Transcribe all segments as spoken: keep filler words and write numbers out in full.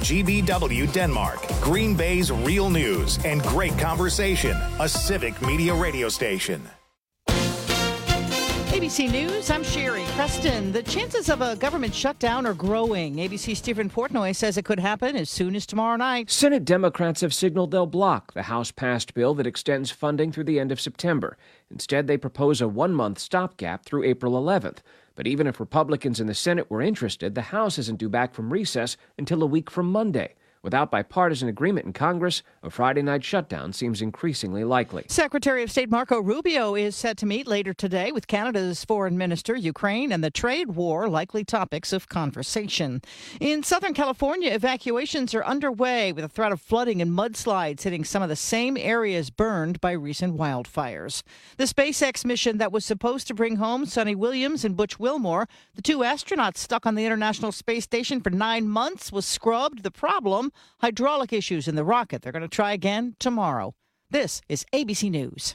G B W Denmark, Green Bay's real news and great conversation, a civic media radio station. A B C News, I'm Sherry Preston. The chances of a government shutdown are growing. A B C's Stephen Portnoy says it could happen as soon as tomorrow night. Senate Democrats have signaled they'll block the House-passed bill that extends funding through the end of September. Instead, they propose a one-month stopgap through April eleventh. But even if Republicans in the Senate were interested, the House isn't due back from recess until a week from Monday. Without bipartisan agreement in Congress, a Friday night shutdown seems increasingly likely. Secretary of State Marco Rubio is set to meet later today with Canada's foreign minister, Ukraine, and the trade war likely topics of conversation. In Southern California, evacuations are underway with a threat of flooding and mudslides hitting some of the same areas burned by recent wildfires. The SpaceX mission that was supposed to bring home Sonny Williams and Butch Wilmore, the two astronauts stuck on the International Space Station for nine months, was scrubbed. The problem? Hydraulic issues in the rocket. They're going to try again tomorrow. This is A B C News.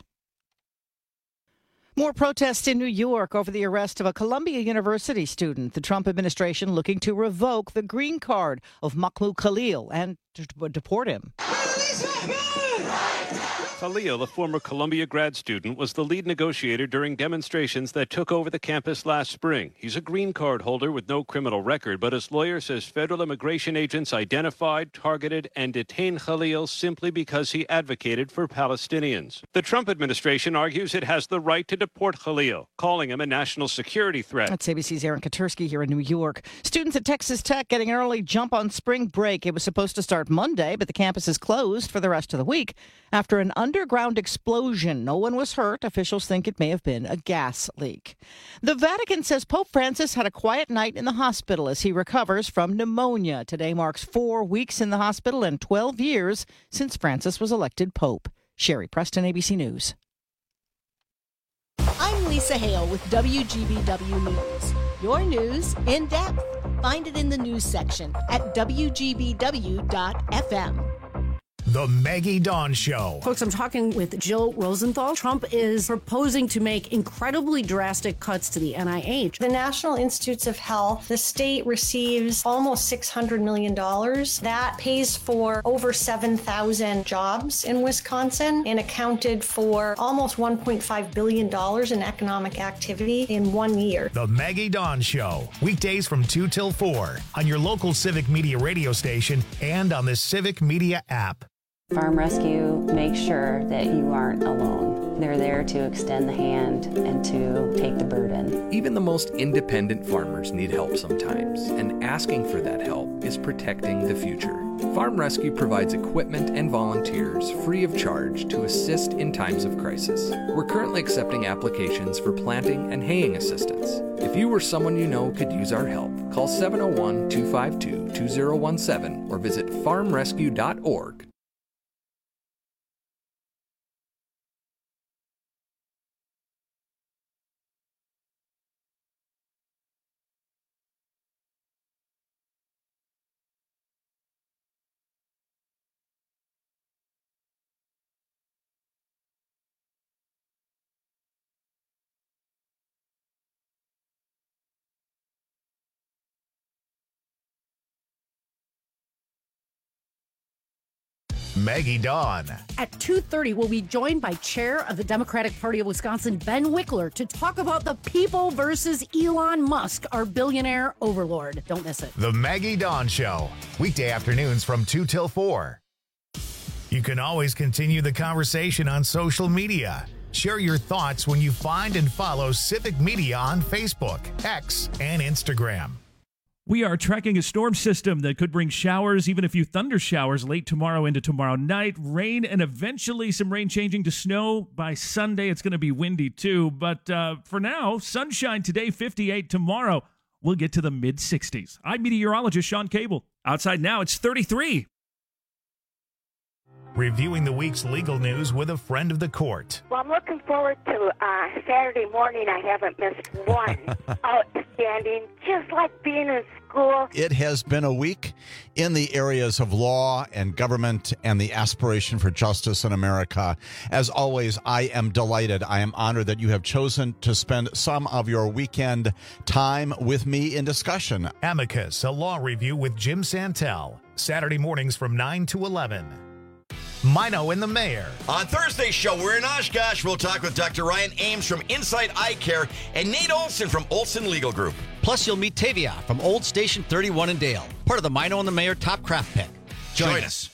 More protests in New York over the arrest of a Columbia University student. The Trump administration looking to revoke the green card of Mahmoud Khalil and to deport him. Khalil, a former Columbia grad student, was the lead negotiator during demonstrations that took over the campus last spring. He's a green card holder with no criminal record, but his lawyer says federal immigration agents identified, targeted, and detained Khalil simply because he advocated for Palestinians. The Trump administration argues it has the right to deport Khalil, calling him a national security threat. That's A B C's Aaron Katursky here in New York. Students at Texas Tech getting an early jump on spring break. It was supposed to start Monday, but the campus is closed for the rest of the week after an underground explosion. No one was hurt. Officials think it may have been a gas leak. The Vatican says Pope Francis had a quiet night in the hospital as he recovers from pneumonia. Today marks four weeks in the hospital and twelve years since Francis was elected Pope. Sherry Preston, A B C News. I'm Lisa Hale with W G B W News. Your news in depth. Find it in the news section at W G B W dot F M. The Maggie Dawn Show. Folks, I'm talking with Jill Rosenthal. Trump is proposing to make incredibly drastic cuts to the N I H. The National Institutes of Health, the state receives almost six hundred million dollars. That pays for over seven thousand jobs in Wisconsin and accounted for almost one point five billion dollars in economic activity in one year. The Maggie Dawn Show. Weekdays from two till four on your local Civic Media radio station and on the Civic Media app. Farm Rescue makes sure that you aren't alone. They're there to extend the hand and to take the burden. Even the most independent farmers need help sometimes, and asking for that help is protecting the future. Farm Rescue provides equipment and volunteers free of charge to assist in times of crisis. We're currently accepting applications for planting and haying assistance. If you or someone you know could use our help, call seven oh one, two five two, two oh one seven or visit farm rescue dot org. Maggie Dawn. At two thirty, we'll be joined by Chair of the Democratic Party of Wisconsin, Ben Wickler, to talk about the people versus Elon Musk, our billionaire overlord. Don't miss it. The Maggie Dawn Show. Weekday afternoons from two till four. You can always continue the conversation on social media. Share your thoughts when you find and follow Civic Media on Facebook, X, and Instagram. We are tracking a storm system that could bring showers, even a few thunder showers late tomorrow into tomorrow night. Rain and eventually some rain changing to snow by Sunday. It's going to be windy too. But uh, for now, sunshine today, fifty-eight. Tomorrow, we'll get to the mid sixties. I'm meteorologist Sean Cable. Outside now, it's thirty-three. Reviewing the week's legal news with a friend of the court. Well, I'm looking forward to uh, Saturday morning. I haven't missed one. Outstanding, just like being in school. It has been a week in the areas of law and government and the aspiration for justice in America. As always, I am delighted. I am honored that you have chosen to spend some of your weekend time with me in discussion. Amicus, a law review with Jim Santel. Saturday mornings from nine to eleven. Mino and the Mayor. On Thursday's show, we're in Oshkosh. We'll talk with Doctor Ryan Ames from Insight Eye Care and Nate Olson from Olson Legal Group. Plus, you'll meet Tavia from Old Station thirty-one in Dale, part of the Mino and the Mayor Top Craft Pick. Join, Join us. us.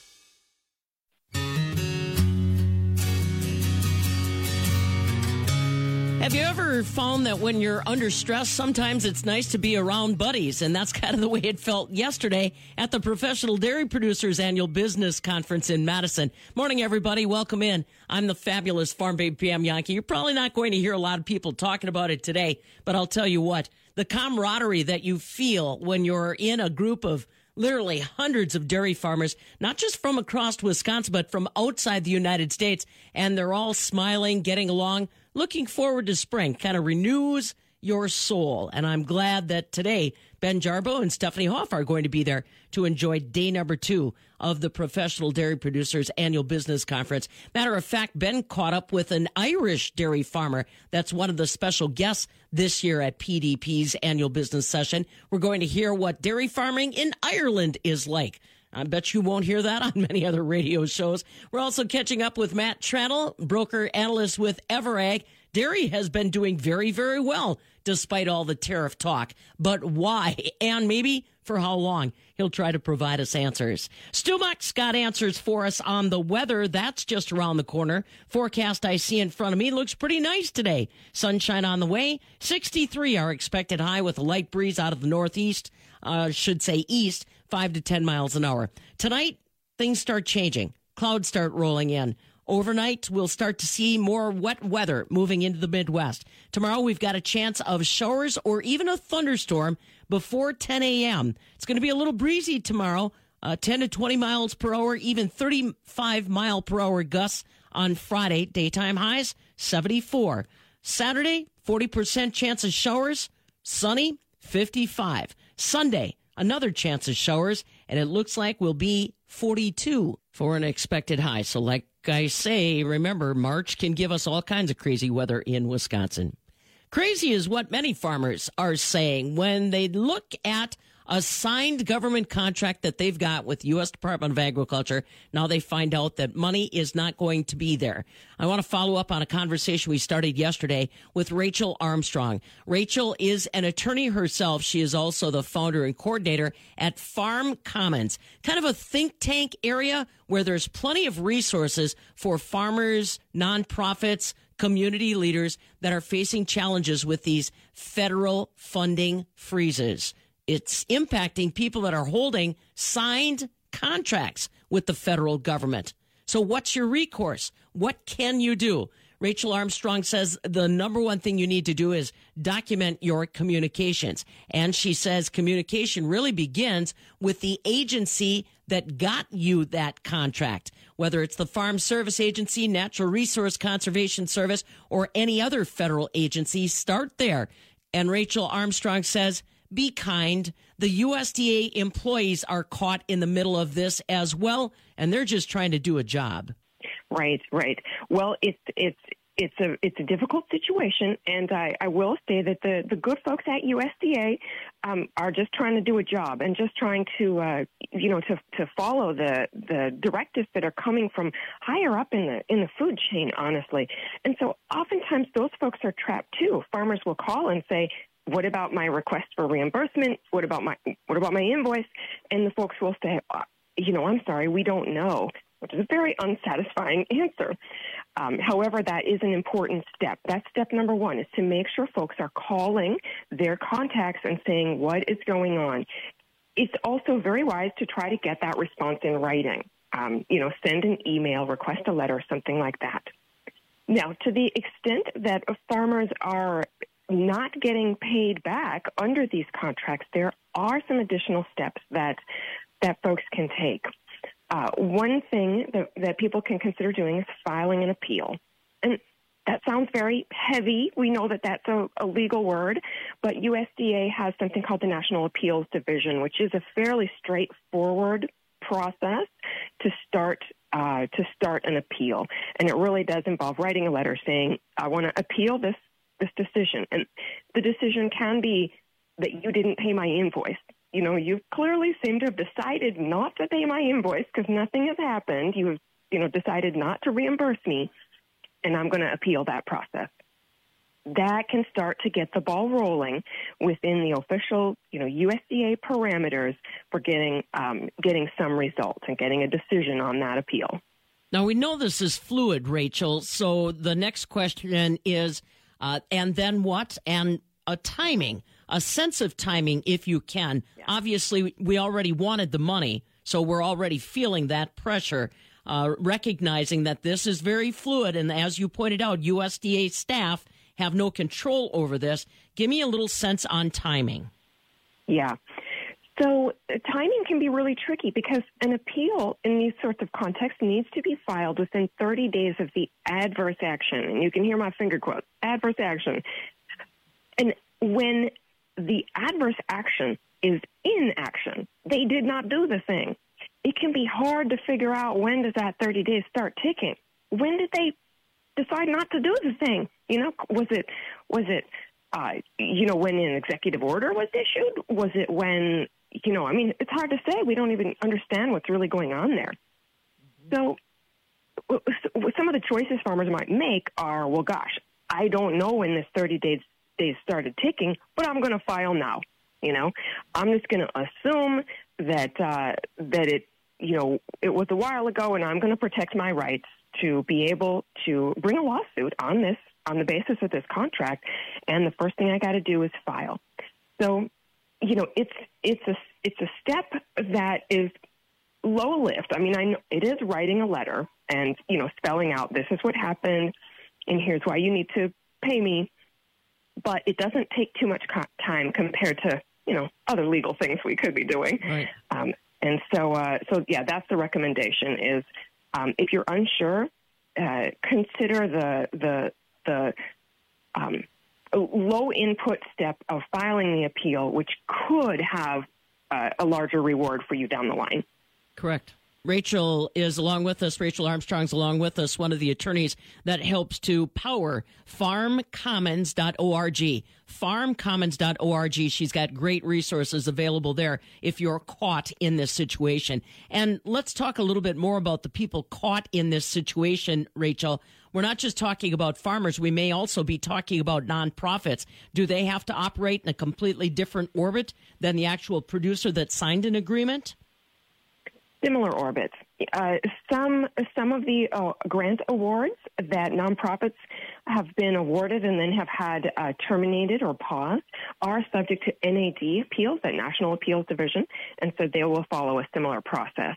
Have you ever found that when you're under stress, sometimes it's nice to be around buddies? And that's kind of the way it felt yesterday at the Professional Dairy Producers Annual Business Conference in Madison. Morning, everybody. Welcome in. I'm the fabulous Farm Babe Pam Yankee. You're probably not going to hear a lot of people talking about it today, but I'll tell you what, the camaraderie that you feel when you're in a group of literally hundreds of dairy farmers, not just from across Wisconsin, but from outside the United States, and they're all smiling, getting along, looking forward to spring, kind of renews your soul. And I'm glad that today Ben Jarbo and Stephanie Hoff are going to be there to enjoy day number two of the Professional Dairy Producers Annual Business Conference. Matter of fact, Ben caught up with an Irish dairy farmer that's one of the special guests this year at P D P's annual business session. We're going to hear what dairy farming in Ireland is like. I bet you won't hear that on many other radio shows. We're also catching up with Matt Tranel, broker analyst with Everag. Dairy has been doing very, very well despite all the tariff talk. But why? And maybe for how long? He'll try to provide us answers. Stu Muck's got answers for us on the weather. That's just around the corner. Forecast I see in front of me looks pretty nice today. Sunshine on the way. sixty-three our expected high with a light breeze out of the northeast. Uh, should say east. five to ten miles an hour. Tonight, things start changing. Clouds start rolling in. Overnight, we'll start to see more wet weather moving into the Midwest. Tomorrow, we've got a chance of showers or even a thunderstorm before ten a.m. It's going to be a little breezy tomorrow, uh, ten to twenty miles per hour, even thirty-five mile per hour gusts on Friday. Daytime highs, seventy-four. Saturday, forty percent chance of showers, sunny, fifty-five. Sunday, another chance of showers, and it looks like we'll be forty-two for an expected high. So like I say, remember, March can give us all kinds of crazy weather in Wisconsin. Crazy is what many farmers are saying when they look at a signed government contract that they've got with U S Department of Agriculture. Now they find out that money is not going to be there. I want to follow up on a conversation we started yesterday with Rachel Armstrong. Rachel is an attorney herself. She is also the founder and coordinator at Farm Commons, kind of a think tank area where there's plenty of resources for farmers, nonprofits, community leaders that are facing challenges with these federal funding freezes. It's impacting people that are holding signed contracts with the federal government. So what's your recourse? What can you do? Rachel Armstrong says the number one thing you need to do is document your communications. And she says communication really begins with the agency that got you that contract, whether it's the Farm Service Agency, Natural Resource Conservation Service, or any other federal agency. Start there. And Rachel Armstrong says, be kind. The U S D A employees are caught in the middle of this as well, and they're just trying to do a job. Right, right. Well, it's it's it's a it's a difficult situation, and I, I will say that the, the good folks at U S D A um, are just trying to do a job and just trying to uh, you know to to follow the the directives that are coming from higher up in the in the food chain, honestly. And so oftentimes those folks are trapped too. Farmers will call and say, what about my request for reimbursement? What about my what about my invoice? And the folks will say, you know, I'm sorry, we don't know, which is a very unsatisfying answer. Um, however, that is an important step. That's step number one, is to make sure folks are calling their contacts and saying what is going on. It's also very wise to try to get that response in writing. Um, you know, send an email, request a letter, something like that. Now, to the extent that farmers are not getting paid back under these contracts, there are some additional steps that that folks can take. Uh, one thing that, that people can consider doing is filing an appeal. And that sounds very heavy. We know that that's a, a legal word, but U S D A has something called the National Appeals Division, which is a fairly straightforward process to start uh, to start an appeal. And it really does involve writing a letter saying, I want to appeal this this decision. And the decision can be that you didn't pay my invoice. you know, you clearly seem to have decided not to pay my invoice because nothing has happened. You have, you know, decided not to reimburse me, and I'm going to appeal that process. That can start to get the ball rolling within the official, you know, U S D A parameters for getting um, getting some results and getting a decision on that appeal. Now, we know this is fluid, Rachel, so the next question is, uh, and then what? And a timing, a sense of timing, if you can. Yeah. Obviously, we already wanted the money, so we're already feeling that pressure, uh, recognizing that this is very fluid, and as you pointed out, U S D A staff have no control over this. Give me a little sense on timing. Yeah. So uh, timing can be really tricky because an appeal in these sorts of contexts needs to be filed within thirty days of the adverse action. And you can hear my finger quotes, adverse action. And when the adverse action is in action, they did not do the thing. It can be hard to figure out when does that thirty days start ticking. When did they decide not to do the thing? You know, was it, was it, uh, you know, when an executive order was issued? Was it when, you know, I mean, it's hard to say. We don't even understand what's really going on there. So some of the choices farmers might make are, well, gosh, I don't know when this thirty days, days started ticking, but I'm going to file now. You know, I'm just going to assume that, uh, that it, you know, it was a while ago, and I'm going to protect my rights to be able to bring a lawsuit on this, on the basis of this contract, and the first thing I got to do is file. So, you know, it's it's a it's a step that is low lift. I mean, I know it is writing a letter and, you know, spelling out this is what happened, and here's why you need to pay me. But it doesn't take too much co- time compared to, you know, other legal things we could be doing. Right. Um, and so, uh, so yeah, that's the recommendation is. Um, if you're unsure, uh, consider the the the um, low input step of filing the appeal, which could have uh, a larger reward for you down the line. Correct. Rachel is along with us. Rachel Armstrong's along with us, one of the attorneys that helps to power farm commons dot org. farm commons dot org. She's got great resources available there if you're caught in this situation. And let's talk a little bit more about the people caught in this situation, Rachel. We're not just talking about farmers. We may also be talking about nonprofits. Do they have to operate in a completely different orbit than the actual producer that signed an agreement? Similar orbits. Uh, some some of the uh, grant awards that nonprofits have been awarded and then have had uh, terminated or paused are subject to N A D appeals, that National Appeals Division, and so they will follow a similar process.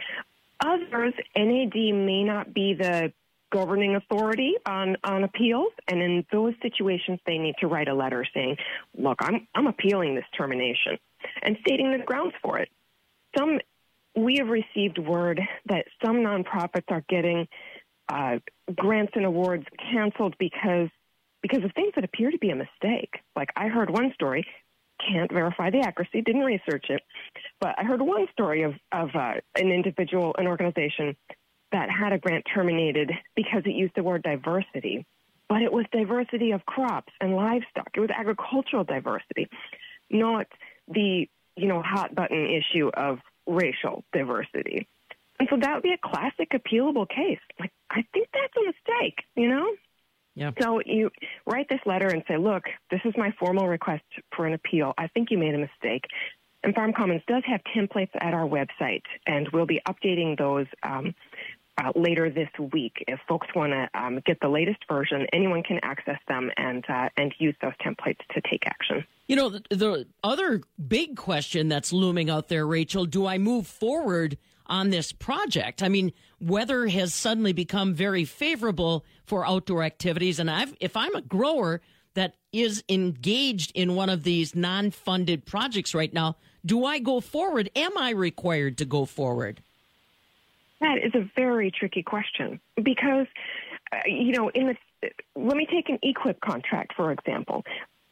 Others, N A D may not be the governing authority on, on appeals, and in those situations, they need to write a letter saying, look, I'm I'm appealing this termination, and stating the grounds for it. Some We have received word that some nonprofits are getting uh, grants and awards canceled because because of things that appear to be a mistake. Like I heard one story, can't verify the accuracy, didn't research it, but I heard one story of, of uh, an individual, an organization that had a grant terminated because it used the word diversity, but it was diversity of crops and livestock. It was agricultural diversity, not the, you know, hot button issue of racial diversity. And so that would be a classic appealable case. Like, I think that's a mistake, you know? Yeah. So you write this letter and say, look, this is my formal request for an appeal. I think you made a mistake. And Farm Commons does have templates at our website, and we'll be updating those um, uh, later this week. If folks want to um, get the latest version, anyone can access them and uh, and use those templates to take action. You know, the, the other big question that's looming out there, Rachel, do I move forward on this project? I mean, weather has suddenly become very favorable for outdoor activities. And I've, if I'm a grower that is engaged in one of these non-funded projects right now, do I go forward? Am I required to go forward? That is a very tricky question because, uh, you know, in the, let me take an E Q I P contract, for example.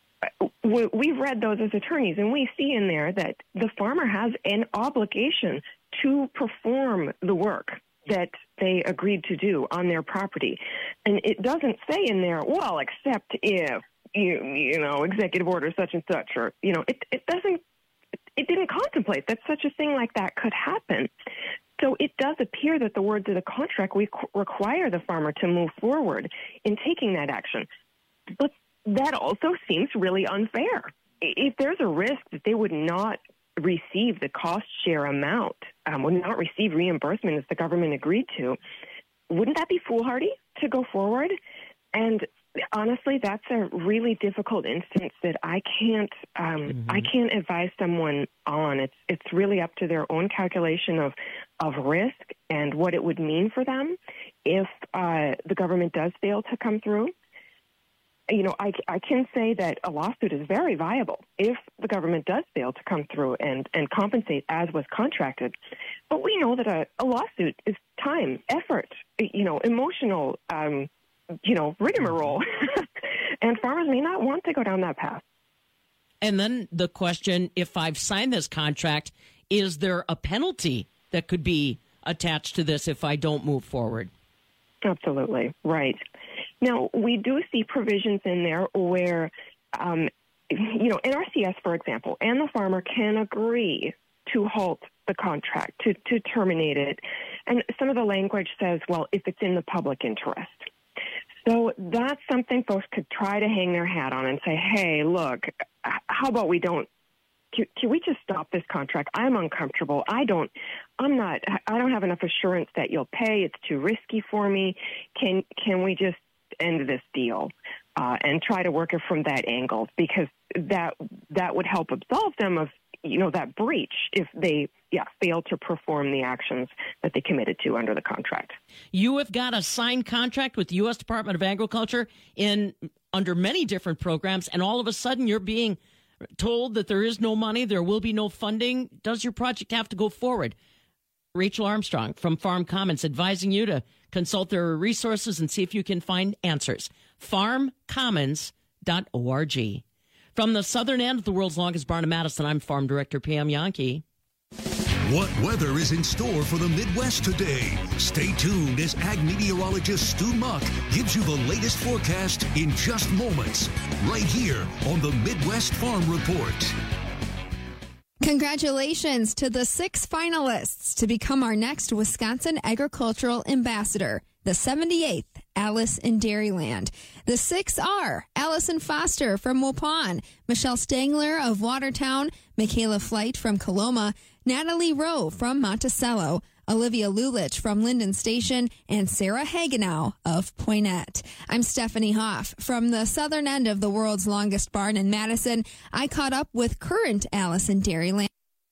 We've read those as attorneys, and we see in there that the farmer has an obligation to perform the work that they agreed to do on their property. And it doesn't say in there, well, except if, you, you know, executive order such and such, or, you know, it, it doesn't, it didn't contemplate that such a thing like that could happen. So it does appear that the words of the contract we require the farmer to move forward in taking that action. But that also seems really unfair. If there's a risk that they would not receive the cost share amount, um, would not receive reimbursement as the government agreed to, wouldn't that be foolhardy to go forward? And honestly, that's a really difficult instance that I can't um, mm-hmm. I can't advise someone on. It's it's really up to their own calculation of of risk and what it would mean for them if uh, the government does fail to come through. You know, I, I can say that a lawsuit is very viable if the government does fail to come through and, and compensate as was contracted. But we know that a, a lawsuit is time, effort, you know, emotional, um, you know, rigmarole. And farmers may not want to go down that path. And then the question, if I've signed this contract, is there a penalty that could be attached to this if I don't move forward? Absolutely. Right. Now, we do see provisions in there where, um, you know, N R C S, for example, and the farmer can agree to halt the contract, to, to terminate it. And some of the language says, well, if it's in the public interest. So that's something folks could try to hang their hat on and say, hey, look, how about we don't, can, can we just stop this contract? I'm uncomfortable. I don't, I'm not, I don't have enough assurance that you'll pay. It's too risky for me. Can, can we just end this deal uh, and try to work it from that angle? Because that, that would help absolve them of, you know, that breach if they, yeah, fail to perform the actions that they committed to under the contract. You have got a signed contract with the U S Department of Agriculture in under many different programs, and all of a sudden you're being told that there is no money, there will be no funding. Does your project have to go forward? Rachel Armstrong from Farm Commons advising you to consult their resources and see if you can find answers. farm commons dot org. From the southern end of the world's longest barn in Madison, I'm Farm Director Pam Yankee. What weather is in store for the Midwest today? Stay tuned as ag meteorologist Stu Muck gives you the latest forecast in just moments, right here on the Midwest Farm Report. Congratulations to the six finalists to become our next Wisconsin Agricultural Ambassador, the seventy-eighth Alice in Dairyland. The six are Allison Foster from Waupun, Michelle Stangler of Watertown, Michaela Flight from Coloma, Natalie Rowe from Monticello, Olivia Lulich from Linden Station, and Sarah Hagenow of Poinette. I'm Stephanie Hoff. From the southern end of the world's longest barn in Madison, I caught up with current Alice in Dairyland.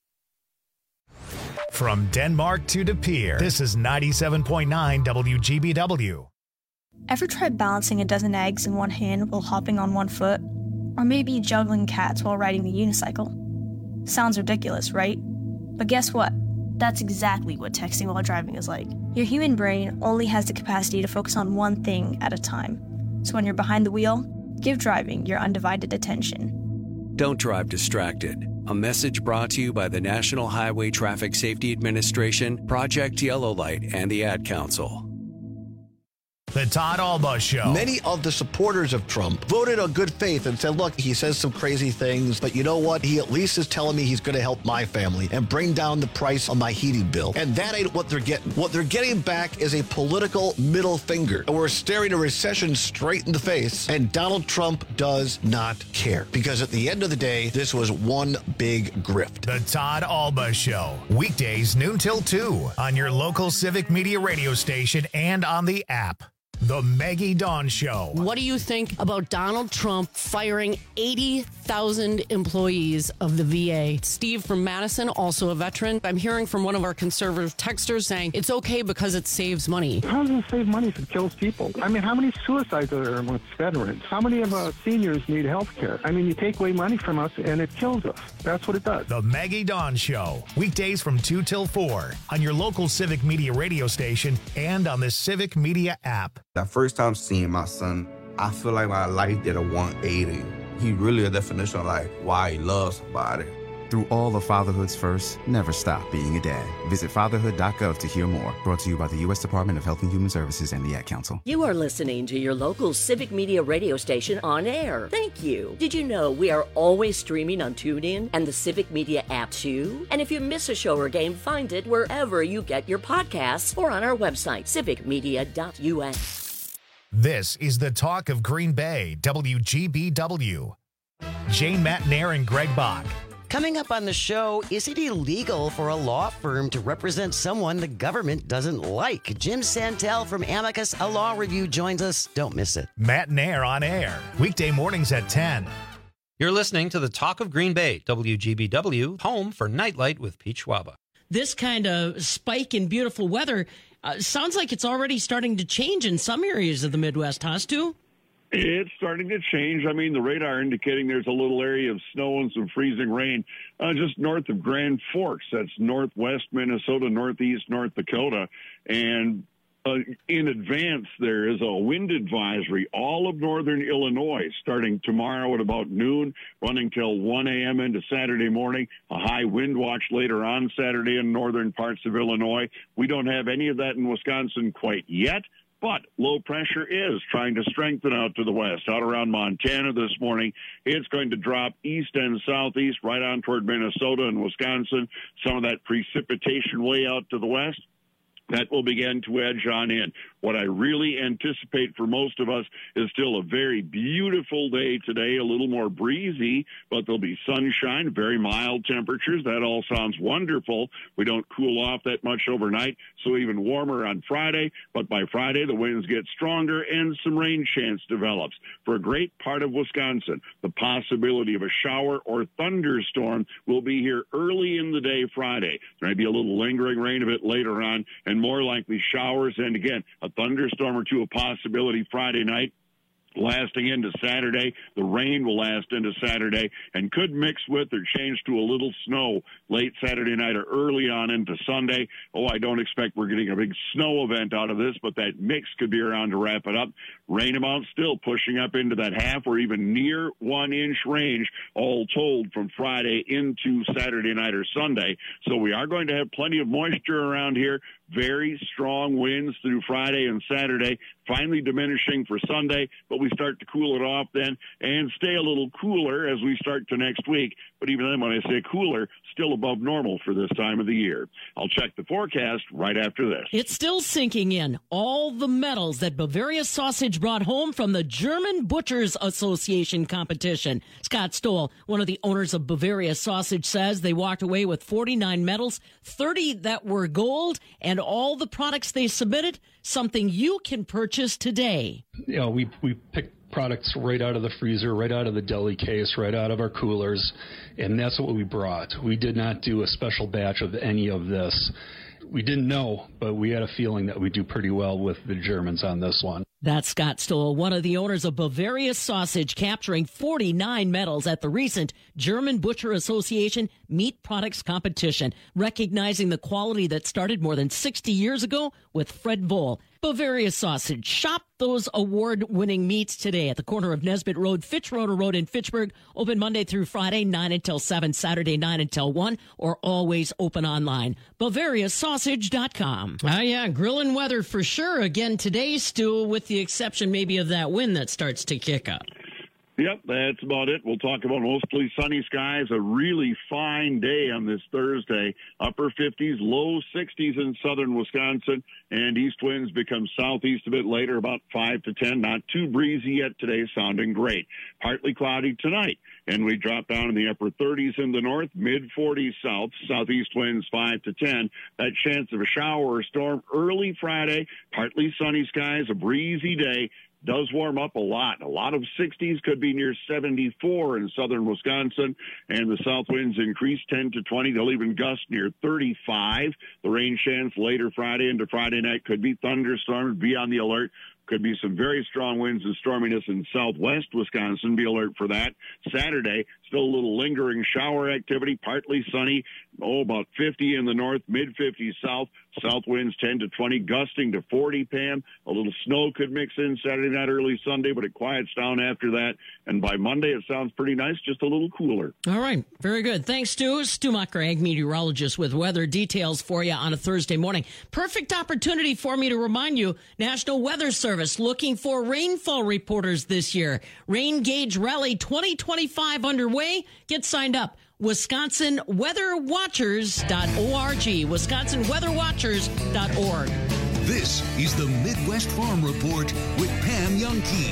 From Denmark to De Pere, this is ninety-seven point nine W G B W. Ever tried balancing a dozen eggs in one hand while hopping on one foot? Or maybe juggling cats while riding the unicycle? Sounds ridiculous, right? But guess what? That's exactly what texting while driving is like. Your human brain only has the capacity to focus on one thing at a time. So when you're behind the wheel, give driving your undivided attention. Don't drive distracted. A message brought to you by the National Highway Traffic Safety Administration, Project Yellow Light, and the Ad Council. The Todd Alba Show. Many of the supporters of Trump voted on good faith and said, look, he says some crazy things, but you know what? He at least is telling me he's going to help my family and bring down the price on my heating bill. And that ain't what they're getting. What they're getting back is a political middle finger. And we're staring a recession straight in the face. And Donald Trump does not care. Because at the end of the day, this was one big grift. The Todd Alba Show. Weekdays noon till two on your local Civic Media radio station and on the app. The Maggie Dawn Show. What do you think about Donald Trump firing eighty thousand employees of the V A? Steve from Madison, also a veteran. I'm hearing from one of our conservative texters saying it's okay because it saves money. How does it save money if it kills people? I mean, how many suicides are there amongst veterans? How many of our seniors need health care? I mean, you take away money from us and it kills us. That's what it does. The Maggie Dawn Show. Weekdays from two till four on your local Civic Media radio station and on the Civic Media app. The first time seeing my son, I feel like my life did a one eighty. He really a definition of like why he loves somebody. Through all of fatherhood's firsts, never stop being a dad. Visit fatherhood dot gov to hear more. Brought to you by the U S Department of Health and Human Services and the Ad Council. You are listening to your local Civic Media radio station on air. Thank you. Did you know we are always streaming on TuneIn and the Civic Media app too? And if you miss a show or game, find it wherever you get your podcasts or on our website, civic media dot u s. This is the talk of Green Bay, W G B W. Jane Matnair and Greg Bach. Coming up on the show, is it illegal for a law firm to represent someone the government doesn't like? Jim Santel from Amicus, a law review, joins us. Don't miss it. Matnair on air, weekday mornings at ten. You're listening to the Talk of Green Bay, W G B W, home for Nightlight with Pete Schwaba. This kind of spike in beautiful weather uh, sounds like it's already starting to change in some areas of the Midwest, huh, Stu? It's starting to change. I mean, the radar indicating there's a little area of snow and some freezing rain uh, just north of Grand Forks. That's northwest Minnesota, northeast North Dakota. And uh, in advance, there is a wind advisory all of northern Illinois starting tomorrow at about noon, running till one a.m. into Saturday morning. A high wind watch later on Saturday in northern parts of Illinois. We don't have any of that in Wisconsin quite yet. But low pressure is trying to strengthen out to the west, out around Montana this morning. It's going to drop east and southeast, right on toward Minnesota and Wisconsin. Some of that precipitation way out to the west, that will begin to edge on in. What I really anticipate for most of us is still a very beautiful day today, a little more breezy, but there'll be sunshine, very mild temperatures. That all sounds wonderful. We don't cool off that much overnight, so even warmer on Friday. But by Friday, the winds get stronger and some rain chance develops. For a great part of Wisconsin, the possibility of a shower or thunderstorm will be here early in the day Friday. There may be a little lingering rain a bit later on, and more likely showers, and again, a thunderstorm or two a possibility Friday night, lasting into Saturday. The rain will last into Saturday and could mix with or change to a little snow late Saturday night or early on into Sunday. Oh, I don't expect we're getting a big snow event out of this, but that mix could be around to wrap it up. Rain amounts still pushing up into that half or even near one inch range, all told from Friday into Saturday night or Sunday. So we are going to have plenty of moisture around here. Very strong winds through Friday and Saturday, finally diminishing for Sunday, but we start to cool it off then and stay a little cooler as we start to next week. But even then, when I say cooler, still above normal for this time of the year. I'll check the forecast right after this. It's still sinking in. All the medals that Bavaria Sausage brought home from the German Butchers Association competition. Scott Stoll, one of the owners of Bavaria Sausage, says they walked away with forty-nine medals, thirty that were gold, and all the products they submitted, something you can purchase today. You know, we, we picked products right out of the freezer, right out of the deli case, right out of our coolers, and that's what we brought. We did not do a special batch of any of this. We didn't know, but we had a feeling that we'd do pretty well with the Germans on this one. That's Scott Stoll, one of the owners of Bavaria Sausage, capturing forty-nine medals at the recent German Butcher Association Meat Products Competition, recognizing the quality that started more than sixty years ago with Fred Voll. Bavaria Sausage. Shop those award-winning meats today at the corner of Nesbitt Road, Fitzroder Road in Fitchburg. Open Monday through Friday, nine until seven, Saturday, nine until one, or always open online. Bavaria Sausage dot com. Oh, yeah, grilling weather for sure again today, Stu, with the exception maybe of that wind that starts to kick up. Yep, that's about it. We'll talk about mostly sunny skies. A really fine day on this Thursday. Upper fifties, low sixties in southern Wisconsin, and east winds become southeast a bit later, about five to ten. Not too breezy yet today, sounding great. Partly cloudy tonight, and we drop down in the upper thirties in the north, mid forties south, southeast winds five to ten. That chance of a shower or storm early Friday, partly sunny skies, a breezy day. Does warm up a lot. A lot of sixties, could be near seventy-four in southern Wisconsin, and the south winds increase ten to twenty. They'll even gust near thirty-five. The rain chance later Friday into Friday night could be thunderstorms. Be on the alert. Could be some very strong winds and storminess in southwest Wisconsin. Be alert for that. Saturday, Still a little lingering shower activity, partly sunny. Oh, about fifty in the north, mid fifties south. South winds ten to twenty, gusting to forty, Pam. A little snow could mix in Saturday night, early Sunday, but it quiets down after that. And by Monday, it sounds pretty nice, just a little cooler. All right. Very good. Thanks, Stu. Stu Macher, ag meteorologist, with weather details for you on a Thursday morning. Perfect opportunity for me to remind you, National Weather Service looking for rainfall reporters this year. Rain Gauge Rally twenty twenty-five underway. Get signed up. Wisconsin Weather Watchers dot org. Wisconsin Weather Watchers dot org. This is the Midwest Farm Report with Pam Youngkey.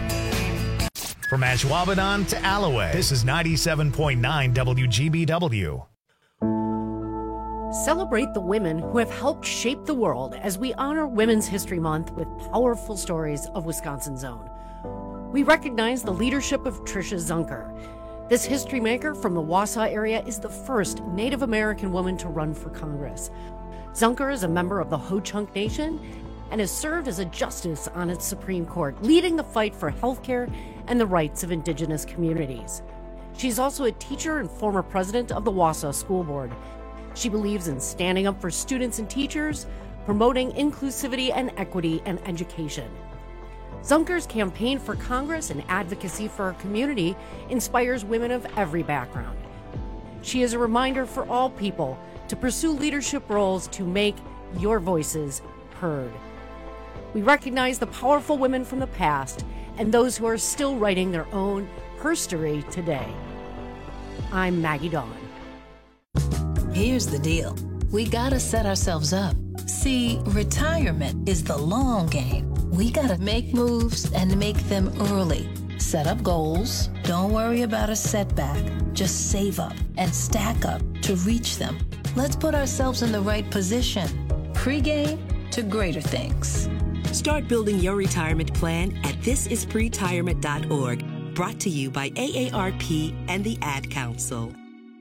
From Ashwaubenon to Alloway, this is ninety-seven point nine W G B W. Celebrate the women who have helped shape the world as we honor Women's History Month with powerful stories of Wisconsin's own. We recognize the leadership of Tricia Zunker. This history maker from the Wausau area is the first Native American woman to run for Congress. Zunker is a member of the Ho-Chunk Nation and has served as a justice on its Supreme Court, leading the fight for health care and the rights of Indigenous communities. She's also a teacher and former president of the Wausau School Board. She believes in standing up for students and teachers, promoting inclusivity and equity and education. Zunker's campaign for Congress and advocacy for our community inspires women of every background. She is a reminder for all people to pursue leadership roles to make your voices heard. We recognize the powerful women from the past and those who are still writing their own herstory today. I'm Maggie Dawn. Here's the deal. We gotta set ourselves up. See, retirement is the long game. We gotta make moves and make them early. Set up goals. Don't worry about a setback. Just save up and stack up to reach them. Let's put ourselves in the right position. Pre-game to greater things. Start building your retirement plan at this is pretirement dot org. Brought to you by A A R P and the Ad Council.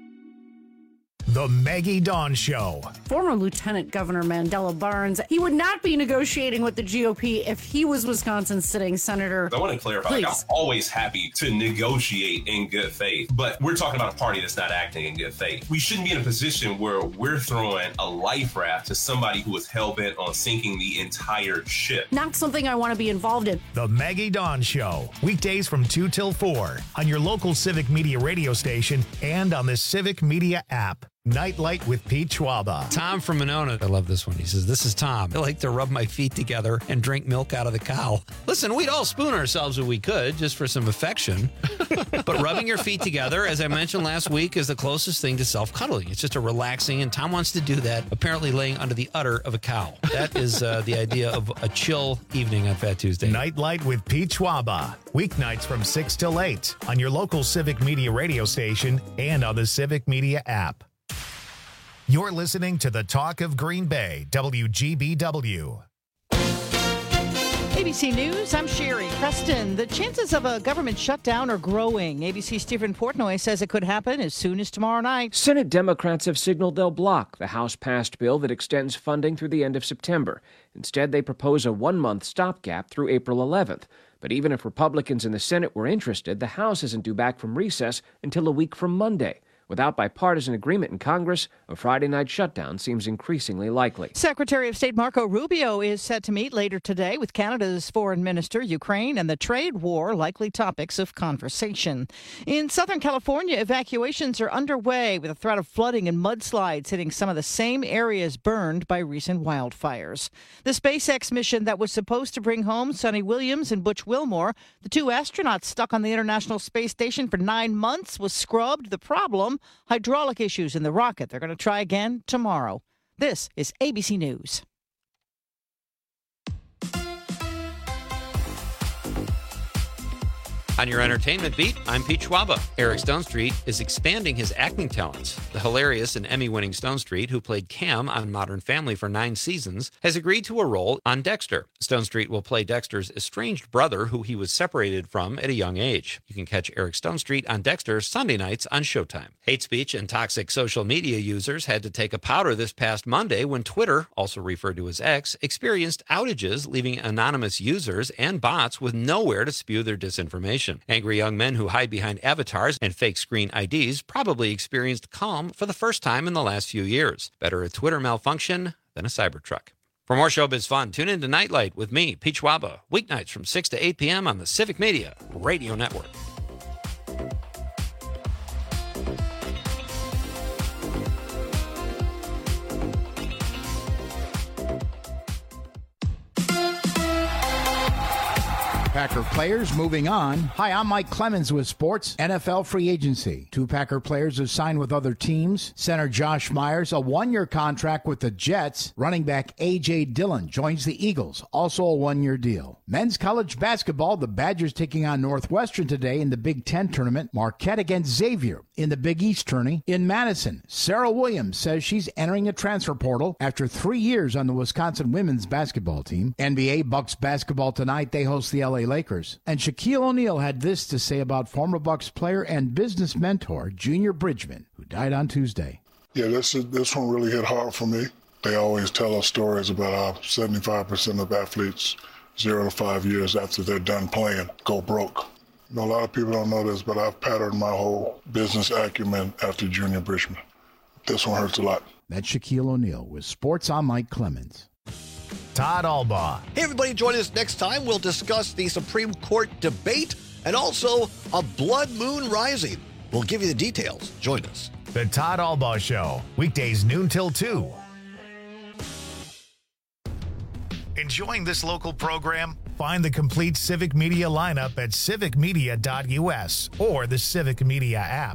The Maggie Dawn Show. Former Lieutenant Governor Mandela Barnes, he would not be negotiating with the G O P if he was Wisconsin's sitting senator. I want to clarify, like, I'm always happy to negotiate in good faith, but we're talking about a party that's not acting in good faith. We shouldn't be in a position where we're throwing a life raft to somebody who is hell-bent on sinking the entire ship. Not something I want to be involved in. The Maggie Dawn Show, weekdays from two till four on your local Civic Media radio station and on the Civic Media app. Nightlight with Pete Schwaba. Tom from Monona. I love this one. He says, this is Tom. I like to rub my feet together and drink milk out of the cow. Listen, we'd all spoon ourselves if we could, just for some affection. But rubbing your feet together, as I mentioned last week, is the closest thing to self-cuddling. It's just a relaxing, and Tom wants to do that, apparently laying under the udder of a cow. That is uh, the idea of a chill evening on Fat Tuesday. Nightlight with Pete Schwaba. Weeknights from six till eight on your local Civic Media radio station and on the Civic Media app. You're listening to the Talk of Green Bay, W G B W. A B C News, I'm Sherry Preston. The chances of a government shutdown are growing. A B C's Stephen Portnoy says it could happen as soon as tomorrow night. Senate Democrats have signaled they'll block the House-passed bill that extends funding through the end of September. Instead, they propose a one-month stopgap through April eleventh. But even if Republicans in the Senate were interested, the House isn't due back from recess until a week from Monday. Without bipartisan agreement in Congress, a Friday night shutdown seems increasingly likely. Secretary of State Marco Rubio is set to meet later today with Canada's foreign minister, Ukraine, and the trade war likely topics of conversation. In Southern California, evacuations are underway with a threat of flooding and mudslides hitting some of the same areas burned by recent wildfires. The SpaceX mission that was supposed to bring home Sonny Williams and Butch Wilmore, the two astronauts stuck on the International Space Station for nine months, was scrubbed. The problem? Hydraulic issues in the rocket. They're going to try again tomorrow. This is A B C News. On your entertainment beat, I'm Pete Schwaba. Eric Stonestreet is expanding his acting talents. The hilarious and Emmy-winning Stonestreet, who played Cam on Modern Family for nine seasons, has agreed to a role on Dexter. Stonestreet will play Dexter's estranged brother, who he was separated from at a young age. You can catch Eric Stonestreet on Dexter Sunday nights on Showtime. Hate speech and toxic social media users had to take a powder this past Monday when Twitter, also referred to as X, experienced outages, leaving anonymous users and bots with nowhere to spew their disinformation. malfunction. Angry young men who hide behind avatars and fake screen I Ds probably experienced calm for the first time in the last few years. Better a Twitter malfunction than a Cybertruck. For more showbiz fun, tune in to Nightlight with me, Pete Schwaba, weeknights from six to eight p.m. on the Civic Media Radio Network. Packer players moving on. Hi, I'm Mike Clemens with Sports. N F L free agency. Two Packer players have signed with other teams. Center Josh Myers, a one-year contract with the Jets. Running back A J. Dillon joins the Eagles, also a one-year deal. Men's college basketball, the Badgers taking on Northwestern today in the Big Ten tournament. Marquette against Xavier in the Big East tourney. In Madison, Sarah Williams says she's entering a transfer portal after three years on the Wisconsin women's basketball team. N B A Bucks basketball tonight. They host the L A Lakers. And Shaquille O'Neal had this to say about former Bucks player and business mentor Junior Bridgman, who died on Tuesday. Yeah, this is, this one really hit hard for me. They always tell us stories about how seventy-five percent of athletes, zero to five years after they're done playing, go broke. You know, a lot of people don't know this, but I've patterned my whole business acumen after Junior Bridgman. This one hurts a lot. That's Shaquille O'Neal with Sports. I'm Mike Clemens. Todd Albaugh. Hey, everybody, join us next time. We'll discuss the Supreme Court debate and also a blood moon rising. We'll give you the details. Join us. The Todd Albaugh Show, weekdays noon till two. Enjoying this local program? Find the complete Civic Media lineup at civic media dot u s or the Civic Media app.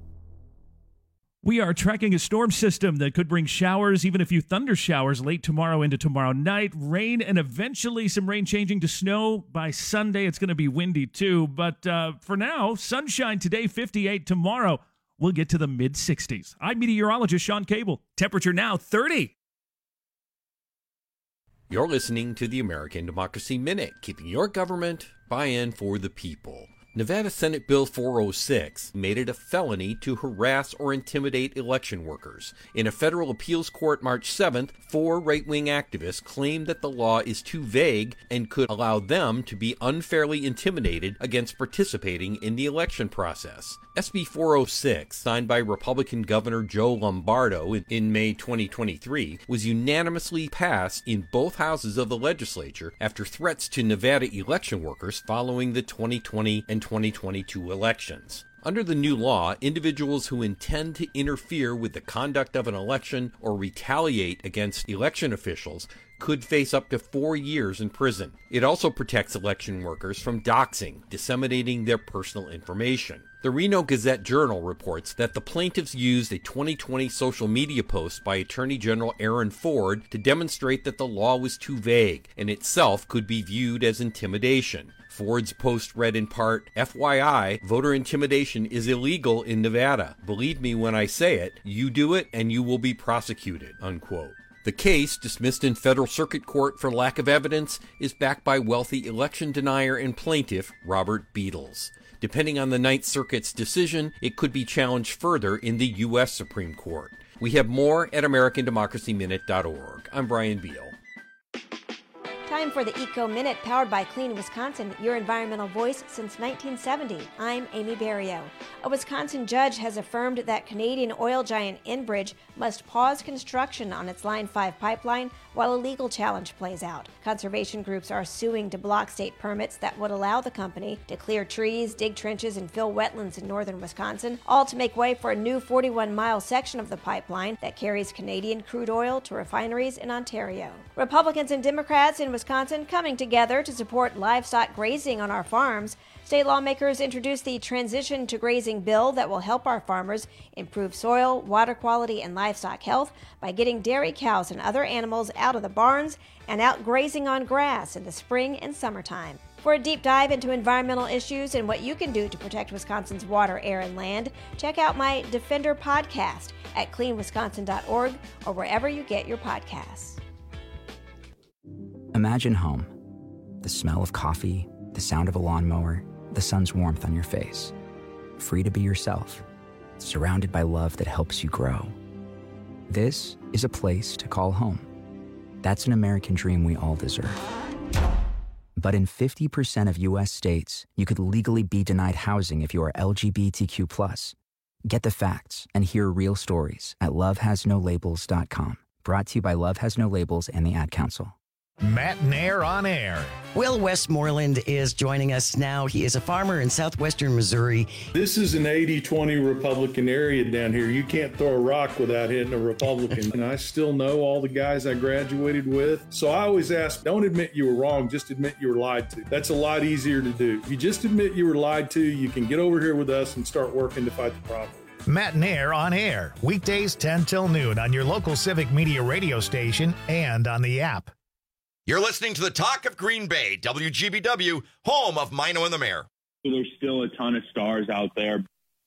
We are tracking a storm system that could bring showers, even a few thunder showers late tomorrow into tomorrow night. Rain and eventually some rain changing to snow by Sunday. It's going to be windy too. But uh, for now, sunshine today, fifty-eight. Tomorrow, we'll get to the mid sixties. I'm meteorologist Sean Cable. Temperature now thirty. You're listening to the American Democracy Minute, keeping your government buy-in for the people. Nevada Senate Bill four oh six made it a felony to harass or intimidate election workers. In a federal appeals court March seventh, four right-wing activists claimed that the law is too vague and could allow them to be unfairly intimidated against participating in the election process. S B four oh six, signed by Republican Governor Joe Lombardo in, in May twenty twenty-three, was unanimously passed in both houses of the legislature after threats to Nevada election workers following the twenty twenty and twenty twenty-two elections. Under the new law, individuals who intend to interfere with the conduct of an election or retaliate against election officials could face up to four years in prison. It also protects election workers from doxing, disseminating their personal information. The Reno Gazette-Journal reports that the plaintiffs used a twenty twenty social media post by Attorney General Aaron Ford to demonstrate that the law was too vague and itself could be viewed as intimidation. Ford's post read in part, F Y I, voter intimidation is illegal in Nevada. Believe me when I say it, you do it and you will be prosecuted, unquote. The case, dismissed in federal circuit court for lack of evidence, is backed by wealthy election denier and plaintiff Robert Beadles. Depending on the Ninth Circuit's decision, it could be challenged further in the U S Supreme Court. We have more at american democracy minute dot org. I'm Brian Beal. Time for the Eco Minute, powered by Clean Wisconsin, your environmental voice since nineteen seventy. I'm Amy Barrio. A Wisconsin judge has affirmed that Canadian oil giant Enbridge must pause construction on its Line five pipeline while a legal challenge plays out. Conservation groups are suing to block state permits that would allow the company to clear trees, dig trenches, and fill wetlands in northern Wisconsin, all to make way for a new forty-one mile section of the pipeline that carries Canadian crude oil to refineries in Ontario. Republicans and Democrats in Wisconsin coming together to support livestock grazing on our farms. State lawmakers introduced the Transition to Grazing bill that will help our farmers improve soil, water quality, and livestock health by getting dairy cows and other animals out of the barns and out grazing on grass in the spring and summertime. For a deep dive into environmental issues and what you can do to protect Wisconsin's water, air, and land, check out my Defender podcast at clean wisconsin dot org or wherever you get your podcasts. Imagine home. The smell of coffee, the sound of a lawnmower, the sun's warmth on your face. Free to be yourself, surrounded by love that helps you grow. This is a place to call home. That's an American dream we all deserve. But in fifty percent of U S states, you could legally be denied housing if you are L G B T Q plus. Get the facts and hear real stories at love has no labels dot com. Brought to you by Love Has No Labels and the Ad Council. Matt Nair on air. Will Westmoreland is joining us now. He is a farmer in southwestern Missouri. This is an eighty twenty Republican area down here. You can't throw a rock without hitting a Republican. And I still know all the guys I graduated with. So I always ask, don't admit you were wrong, just admit you were lied to. That's a lot easier to do. If you just admit you were lied to, you can get over here with us and start working to fight the problem. Matt Nair on air, weekdays ten till noon on your local Civic Media radio station and on the app. You're listening to the Talk of Green Bay, W G B W, home of Mino and the Mayor. There's still a ton of stars out there.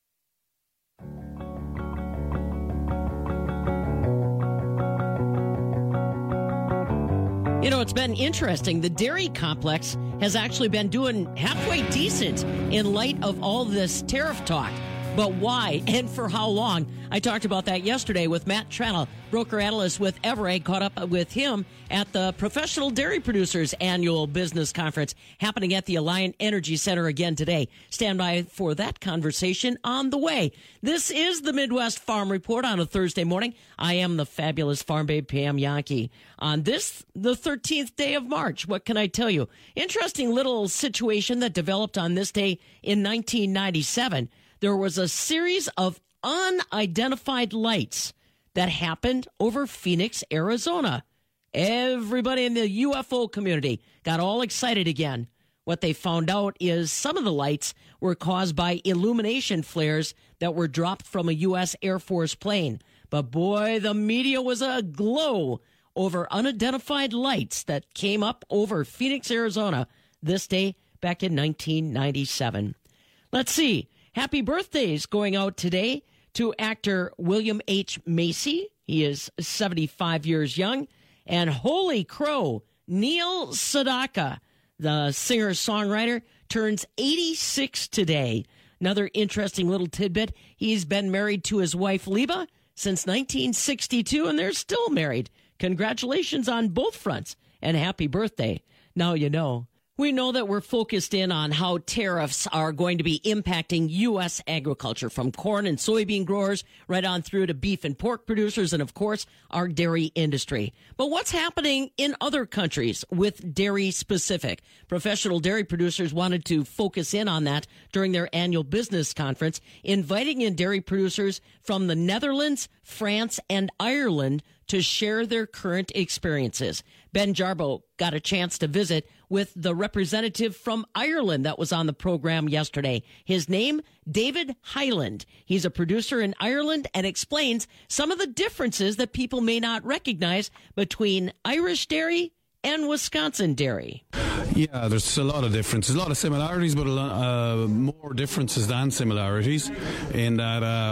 You know, it's been interesting. The dairy complex has actually been doing halfway decent in light of all this tariff talk. But why and for how long? I talked about that yesterday with Matt Tranel, broker analyst with Everegg. Caught up with him at the Professional Dairy Producers Annual Business Conference happening at the Alliant Energy Center again today. Stand by for that conversation on the way. This is the Midwest Farm Report on a Thursday morning. I am the fabulous farm babe Pam Yankee. On this, the thirteenth day of March, what can I tell you? Interesting little situation that developed on this day in nineteen ninety-seven. There was a series of unidentified lights that happened over Phoenix, Arizona. Everybody in the U F O community got all excited again. What they found out is some of the lights were caused by illumination flares that were dropped from a U S Air Force plane. But boy, the media was aglow over unidentified lights that came up over Phoenix, Arizona this day back in nineteen ninety-seven. Let's see. Happy birthdays going out today to actor William H. Macy. He is seventy-five years young. And holy crow, Neil Sedaka, the singer-songwriter, turns eighty-six today. Another interesting little tidbit, he's been married to his wife, Liba, since nineteen sixty-two, and they're still married. Congratulations on both fronts, and happy birthday. Now you know. We know that we're focused in on how tariffs are going to be impacting U S agriculture, from corn and soybean growers right on through to beef and pork producers and, of course, our dairy industry. But what's happening in other countries with dairy specific? Professional dairy producers wanted to focus in on that during their annual business conference, inviting in dairy producers from the Netherlands, France, and Ireland to share their current experiences. Ben Jarbo got a chance to visit with the representative from Ireland that was on the program yesterday. His name, David Hyland. He's a producer in Ireland and explains some of the differences that people may not recognize between Irish dairy and Wisconsin dairy. Yeah, there's a lot of differences, a lot of similarities, but a lot uh, more differences than similarities in that uh,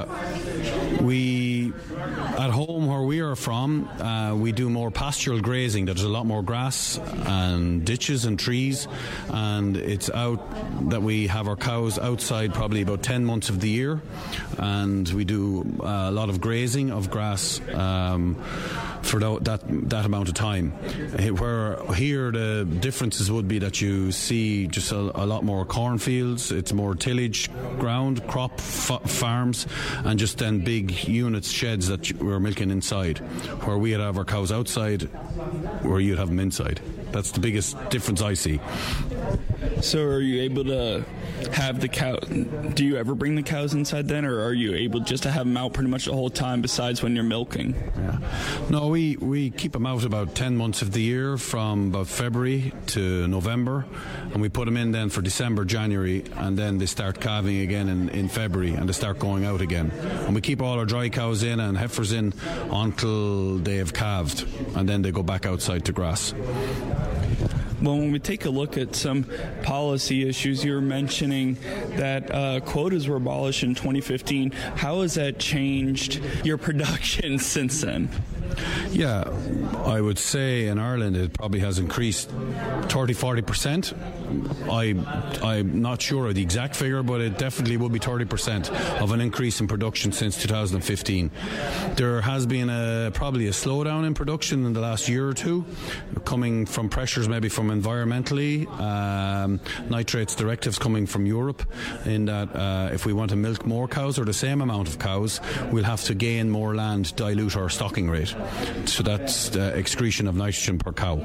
we, at home where we are from, uh, we do more pastoral grazing. There's a lot more grass and ditches and trees, and it's out that we have our cows outside probably about ten months of the year, and we do a lot of grazing of grass um, for that, that amount of time. Where here the differences would be that you see just a, a lot more cornfields, it's more tillage ground, crop f- farms, and just then big units, sheds that we're milking inside, where we'd have our cows outside, where you'd have them inside. That's the biggest difference I see. So are you able to have the cow, do you ever bring the cows inside then, or are you able just to have them out pretty much the whole time besides when you're milking? Yeah. No, we, we keep them out about ten months of the year, from about February to November, and we put them in then for December, January, and then they start calving again in, in February, and they start going out again. And we keep all our dry cows in and heifers in until they have calved, and then they go back outside to grass. Well, when we take a look at some policy issues, you were mentioning that uh, quotas were abolished in twenty fifteen. How has that changed your production since then? Yeah, I would say in Ireland it probably has increased thirty to forty percent. I, I'm not sure of the exact figure, but it definitely will be thirty percent of an increase in production since two thousand fifteen. There has been a, probably a slowdown in production in the last year or two, coming from pressures maybe from environmentally, um, nitrates directives coming from Europe, in that uh, if we want to milk more cows or the same amount of cows, we'll have to gain more land, dilute our stocking rate. So that's the excretion of nitrogen per cow.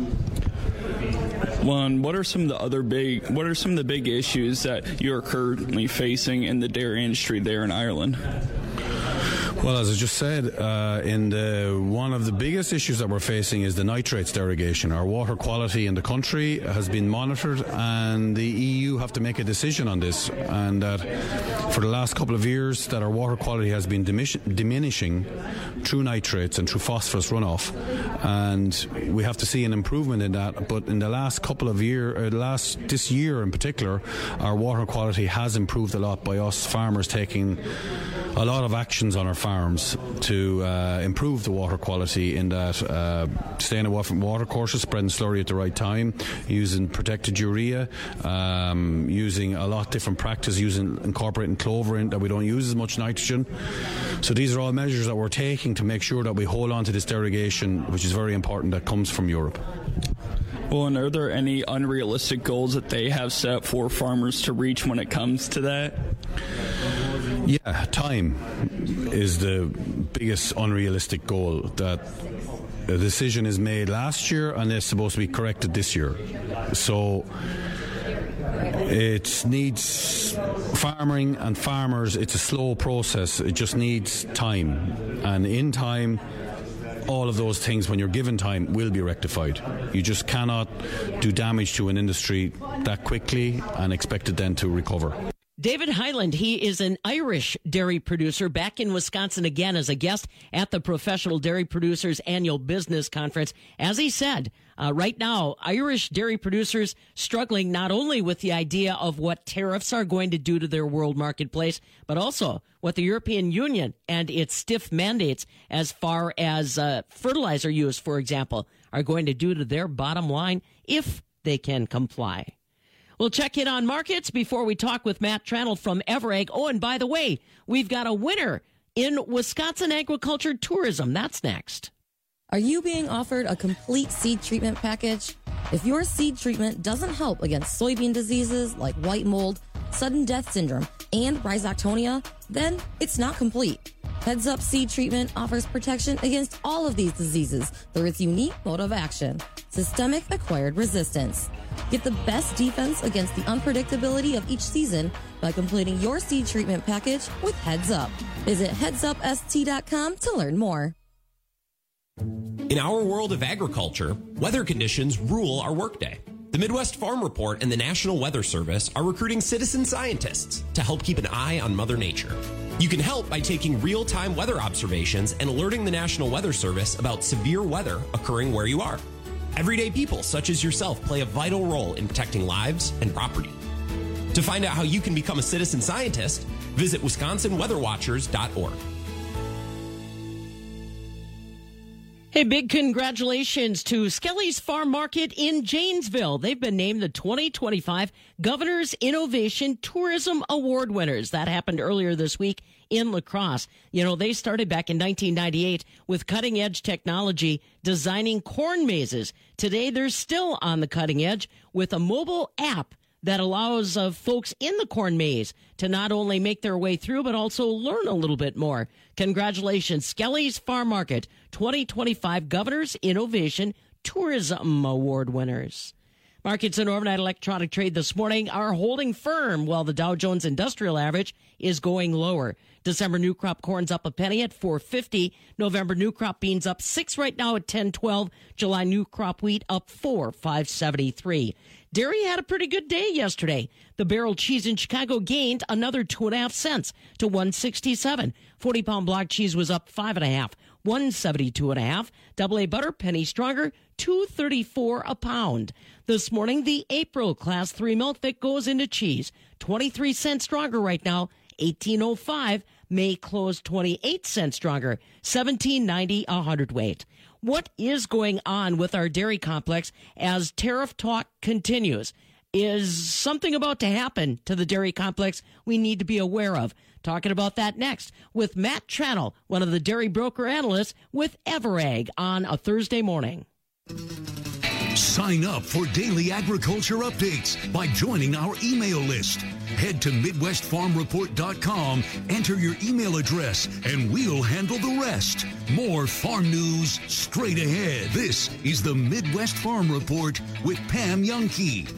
Well, what are some of the other big, what are some of the big issues that you're currently facing in the dairy industry there in Ireland? Well, as I just said, uh, in the, one of the biggest issues that we're facing is the nitrates derogation. Our water quality in the country has been monitored, and the E U have to make a decision on this. And that for the last couple of years, that our water quality has been dimish- diminishing through nitrates and through phosphorus runoff, and we have to see an improvement in that. But in the last couple of years, uh, last this year in particular, our water quality has improved a lot by us farmers taking a lot of actions on our farms to uh, improve the water quality, in that uh, staying away from water courses, spreading slurry at the right time, using protected urea, um, using a lot of different practice, using incorporating clover in that we don't use as much nitrogen. So these are all measures that we're taking to make sure that we hold on to this derogation, which is very important, that comes from Europe. Well, and are there any unrealistic goals that they have set for farmers to reach when it comes to that? Yeah, time is the biggest unrealistic goal. That a decision is made last year and it's supposed to be corrected this year. So it needs farming and farmers. It's a slow process. It just needs time, and in time, all of those things, when you're given time, will be rectified. You just cannot do damage to an industry that quickly and expect it then to recover. David Hyland, he is an Irish dairy producer, back in Wisconsin again as a guest at the Professional Dairy Producers Annual Business Conference. As he said, uh, right now, Irish dairy producers struggling not only with the idea of what tariffs are going to do to their world marketplace, but also what the European Union and its stiff mandates as far as uh, fertilizer use, for example, are going to do to their bottom line if they can comply. We'll check in on markets before we talk with Matt Tranel from Everegg. Oh, and by the way, we've got a winner in Wisconsin agriculture tourism. That's next. Are you being offered a complete seed treatment package? If your seed treatment doesn't help against soybean diseases like white mold, sudden death syndrome, and rhizoctonia, then it's not complete. Heads Up Seed Treatment offers protection against all of these diseases through its unique mode of action, systemic acquired resistance. Get the best defense against the unpredictability of each season by completing your seed treatment package with Heads Up. Visit heads up s t dot com to learn more. In our world of agriculture, weather conditions rule our workday. The Midwest Farm Report and the National Weather Service are recruiting citizen scientists to help keep an eye on Mother Nature. You can help by taking real-time weather observations and alerting the National Weather Service about severe weather occurring where you are. Everyday people such as yourself play a vital role in protecting lives and property. To find out how you can become a citizen scientist, visit wisconsin weather watchers dot org. Hey, big congratulations to Skelly's Farm Market in Janesville. They've been named the twenty twenty-five Governor's Innovation Tourism Award winners. That happened earlier this week in La Crosse. You know, they started back in nineteen ninety-eight with cutting-edge technology designing corn mazes. Today, they're still on the cutting edge with a mobile app that allows uh, folks in the corn maze to not only make their way through, but also learn a little bit more. Congratulations, Skelly's Farm Market twenty twenty-five Governor's Innovation Tourism Award winners. Markets in overnight electronic trade this morning are holding firm while the Dow Jones Industrial Average is going lower. December new crop corn's up a penny at four fifty. November new crop beans up six right now at ten twelve. July new crop wheat up four, five seventy-three. Dairy had a pretty good day yesterday. The barrel cheese in Chicago gained another two and a half cents to one sixty-seven. forty pound block cheese was up five and a half, one seventy-two and a half. Double A butter, penny stronger, two thirty-four a pound. This morning, the April class three milk that goes into cheese, twenty-three cents stronger right now, eighteen oh five. may close twenty-eight cents stronger, seventeen ninety a hundredweight. What is going on with our dairy complex as tariff talk continues? Is something about to happen to the dairy complex we need to be aware of? Talking about that next with Matt Channel, one of the dairy broker analysts with Everag on a Thursday morning. Sign up for daily agriculture updates by joining our email list. Head to Midwest Farm Report dot com, enter your email address, and we'll handle the rest. More farm news straight ahead. This is the Midwest Farm Report with Pam Youngkey.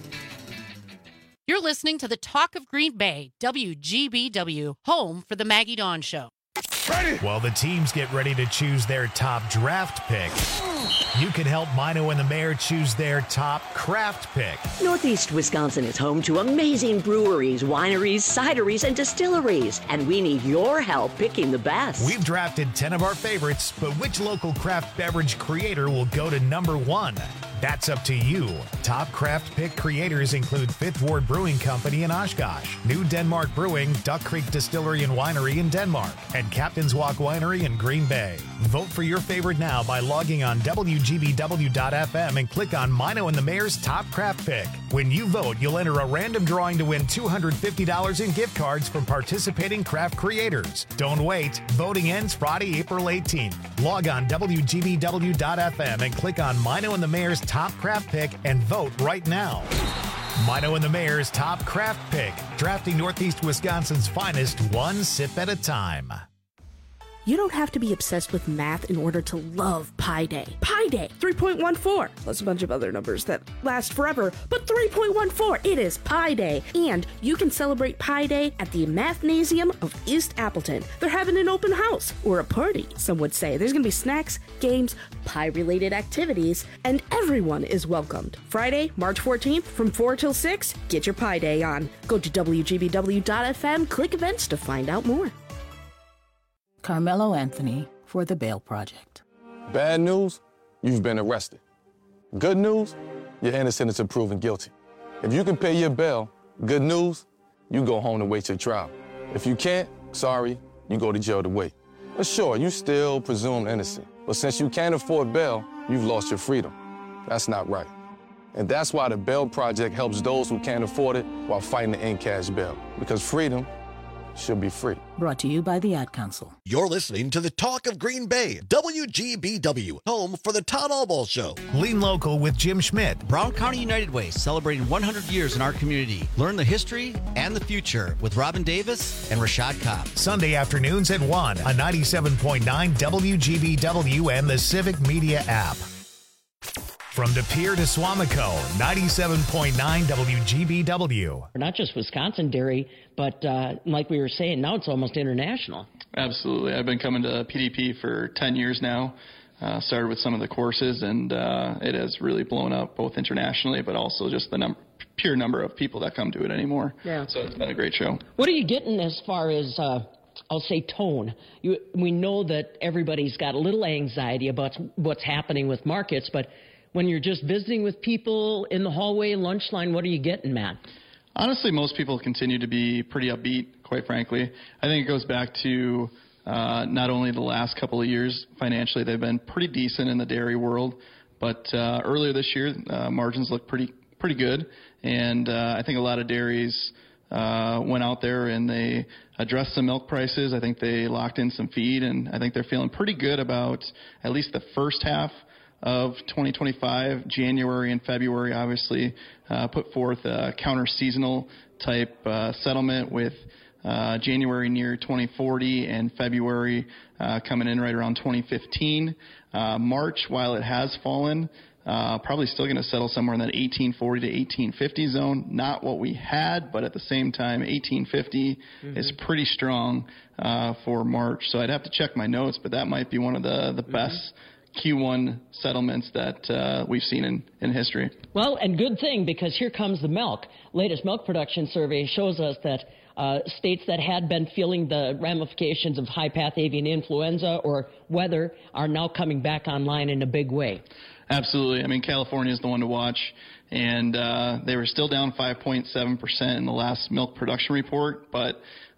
You're listening to the Talk of Green Bay, W G B W, home for the Maggie Dawn Show. Ready. While the teams get ready to choose their top draft pick, you can help Mino and the Mayor choose their top craft pick. Northeast Wisconsin is home to amazing breweries, wineries, cideries, and distilleries, and we need your help picking the best. We've drafted ten of our favorites, but which local craft beverage creator will go to number one? That's up to you. Top craft pick creators include Fifth Ward Brewing Company in Oshkosh, New Denmark Brewing, Duck Creek Distillery and Winery in Denmark, and Captain's Walk Winery in Green Bay. Vote for your favorite now by logging on W G B W dot F M and click on Mino and the Mayor's Top Craft Pick. When you vote, you'll enter a random drawing to win two hundred fifty dollars in gift cards from participating craft creators. Don't wait. Voting ends Friday, April eighteenth. Log on W G B W dot F M and click on Mino and the Mayor's Top Craft Pick and vote right now. Mino and the Mayor's Top Craft Pick, drafting Northeast Wisconsin's finest one sip at a time. You don't have to be obsessed with math in order to love Pi Day. Pi Day, three point one four, plus a bunch of other numbers that last forever, but three point one four, it is Pi Day. And you can celebrate Pi Day at the Mathnasium of East Appleton. They're having an open house, or a party, some would say. There's going to be snacks, games, pie-related activities, and everyone is welcomed. Friday, March fourteenth, from four till six, get your Pi Day on. Go to W G B W dot F M, click events to find out more. Carmelo Anthony for the Bail Project. Bad news, you've been arrested. Good news, you're innocent until proven guilty. If you can pay your bail, good news, you go home to wait your trial. If you can't, sorry, you go to jail to wait. But sure, you still presumed innocent. But since you can't afford bail, you've lost your freedom. That's not right. And that's why the Bail Project helps those who can't afford it while fighting to end cash bail. Because freedom should be free. Brought to you by the Ad Council. You're listening to the Talk of Green Bay, W G B W, home for the Todd Albaugh Show. Lean Local with Jim Schmidt. Brown County United Way, celebrating one hundred years in our community. Learn the history and the future with Robin Davis and Rashad Cobb. Sunday afternoons at one on ninety-seven point nine W G B W and the Civic Media app. From De Pere to Swamico, ninety-seven point nine W G B W. Not just Wisconsin dairy, but uh, like we were saying, now it's almost international. Absolutely. I've been coming to P D P for ten years now. Uh, started with some of the courses, and uh, it has really blown up both internationally, but also just the num- pure number of people that come to it anymore. Yeah. So it's been a great show. What are you getting as far as, uh, I'll say, tone? You, we know that everybody's got a little anxiety about what's happening with markets, but when you're just visiting with people in the hallway, lunch line, what are you getting, Matt? Honestly, most people continue to be pretty upbeat, quite frankly. I think it goes back to uh, not only the last couple of years financially, they've been pretty decent in the dairy world, but uh, earlier this year, uh, margins look pretty pretty good. And uh, I think a lot of dairies uh, went out there and they addressed some milk prices. I think they locked in some feed, and I think they're feeling pretty good about at least the first half of twenty twenty-five. January and February obviously uh, put forth a counter-seasonal type uh, settlement with uh, January near twenty forty and February uh, coming in right around twenty fifteen. Uh, March, while it has fallen, uh, probably still going to settle somewhere in that eighteen forty to eighteen fifty zone. Not what we had, but at the same time, eighteen fifty mm-hmm. is pretty strong uh, for March. So I'd have to check my notes, but that might be one of the, the mm-hmm. best Q one settlements that uh, we've seen in, in history. Well, and good thing, because here comes the milk. Latest milk production survey shows us that uh, states that had been feeling the ramifications of high-path avian influenza or weather are now coming back online in a big way. Absolutely. I mean, California is the one to watch, and uh, they were still down five point seven percent in the last milk production report, but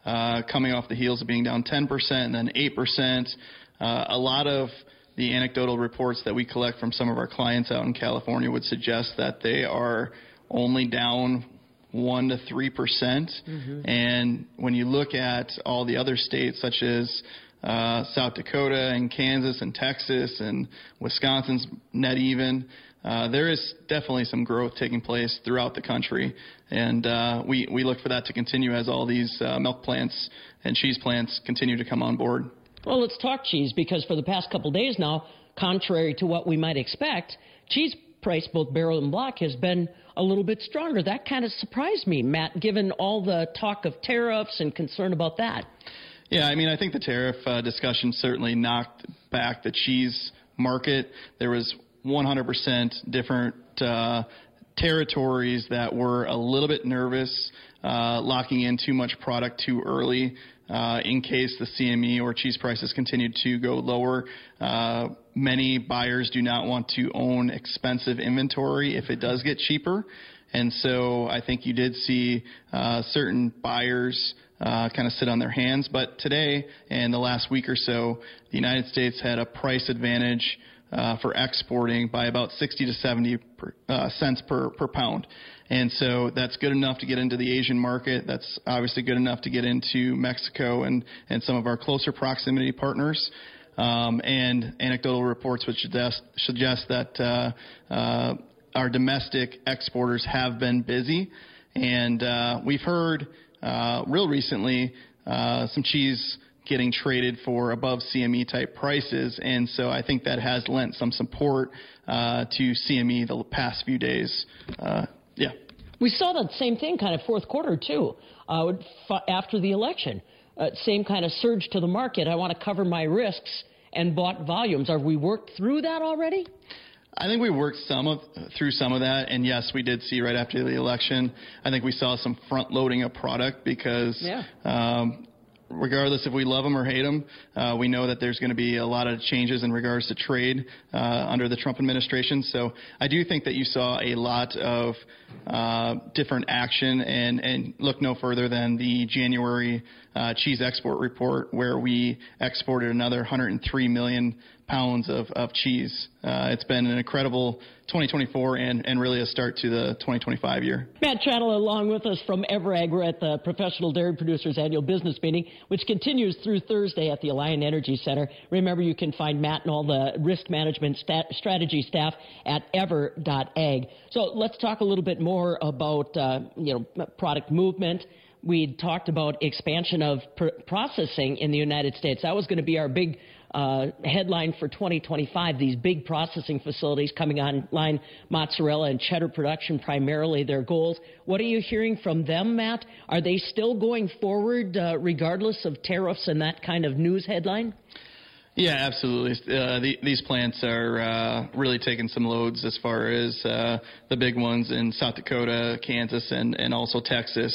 uh, coming off the heels of being down ten percent and then eight percent. Uh, a lot of the anecdotal reports that we collect from some of our clients out in California would suggest that they are only down one to three percent. Mm-hmm. And when you look at all the other states, such as uh, South Dakota and Kansas and Texas and Wisconsin's net even, uh, there is definitely some growth taking place throughout the country. And uh, we, we look for that to continue as all these uh, milk plants and cheese plants continue to come on board. Well, let's talk cheese, because for the past couple days now, contrary to what we might expect, cheese price, both barrel and block, has been a little bit stronger. That kind of surprised me, Matt, given all the talk of tariffs and concern about that. Yeah, I mean, I think the tariff uh, discussion certainly knocked back the cheese market. There was one hundred percent different uh, territories that were a little bit nervous, uh, locking in too much product too early. Uh, in case the C M E or cheese prices continued to go lower. Uh, many buyers do not want to own expensive inventory if it does get cheaper. And so I think you did see uh, certain buyers uh, kind of sit on their hands. But today and the last week or so, the United States had a price advantage uh, for exporting by about sixty to seventy per, uh, cents per, per pound. And so that's good enough to get into the Asian market. That's obviously good enough to get into Mexico and, and some of our closer proximity partners. Um, and anecdotal reports would suggest, suggest that uh, uh, our domestic exporters have been busy. And uh, we've heard uh, real recently uh, some cheese getting traded for above C M E type prices. And so I think that has lent some support uh, to C M E the past few days. Uh, Yeah. We saw that same thing kind of fourth quarter, too, uh, after the election. Uh, same kind of surge to the market. I want to cover my risks, and bought volumes. Are we worked through that already? I think we worked some of through some of that, and yes, we did see right after the election. I think we saw some front loading of product because yeah. um, regardless if we love them or hate them, uh, we know that there's going to be a lot of changes in regards to trade uh, under the Trump administration. So I do think that you saw a lot of uh, different action, and, and look no further than the January uh, cheese export report, where we exported another one hundred three million pounds of, of cheese. Uh, it's been an incredible twenty twenty-four and, and really a start to the twenty twenty-five year. Matt Chattel along with us from Everag. We're at the Professional Dairy Producers Annual Business Meeting, which continues through Thursday at the Alliant Energy Center. Remember, you can find Matt and all the risk management stat- strategy staff at ever dot ag. So let's talk a little bit more about uh, you know product movement. We talked about expansion of pr- processing in the United States. That was going to be our big Uh, headline for twenty twenty-five, these big processing facilities coming online, mozzarella and cheddar production primarily their goals. What are you hearing from them, Matt? Are they still going forward uh, regardless of tariffs and that kind of news headline? Yeah, absolutely. Uh, the, these plants are uh, really taking some loads as far as uh, the big ones in South Dakota, Kansas, and, and also Texas.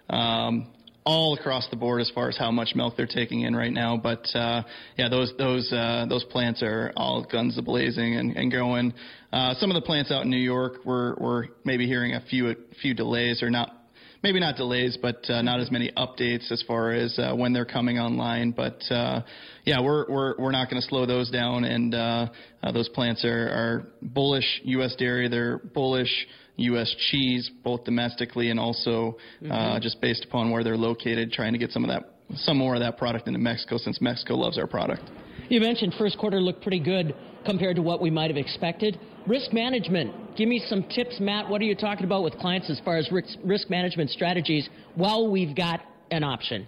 Um, all across the board as far as how much milk they're taking in right now. But, uh, yeah, those those uh, those plants are all guns a-blazing and, and going. Uh, some of the plants out in New York, we're, we're maybe hearing a few a few delays, or not, maybe not delays, but uh, not as many updates as far as uh, when they're coming online. But, uh, yeah, we're we're we're not going to slow those down, and uh, uh, those plants are, are bullish U S dairy. They're bullish U S cheese, both domestically and also mm-hmm. uh, just based upon where they're located, trying to get some of that, some more of that product into Mexico, since Mexico loves our product. You mentioned first quarter looked pretty good compared to what we might have expected. Risk management, give me some tips, Matt. What are you talking about with clients as far as risk, risk management strategies while we've got an option?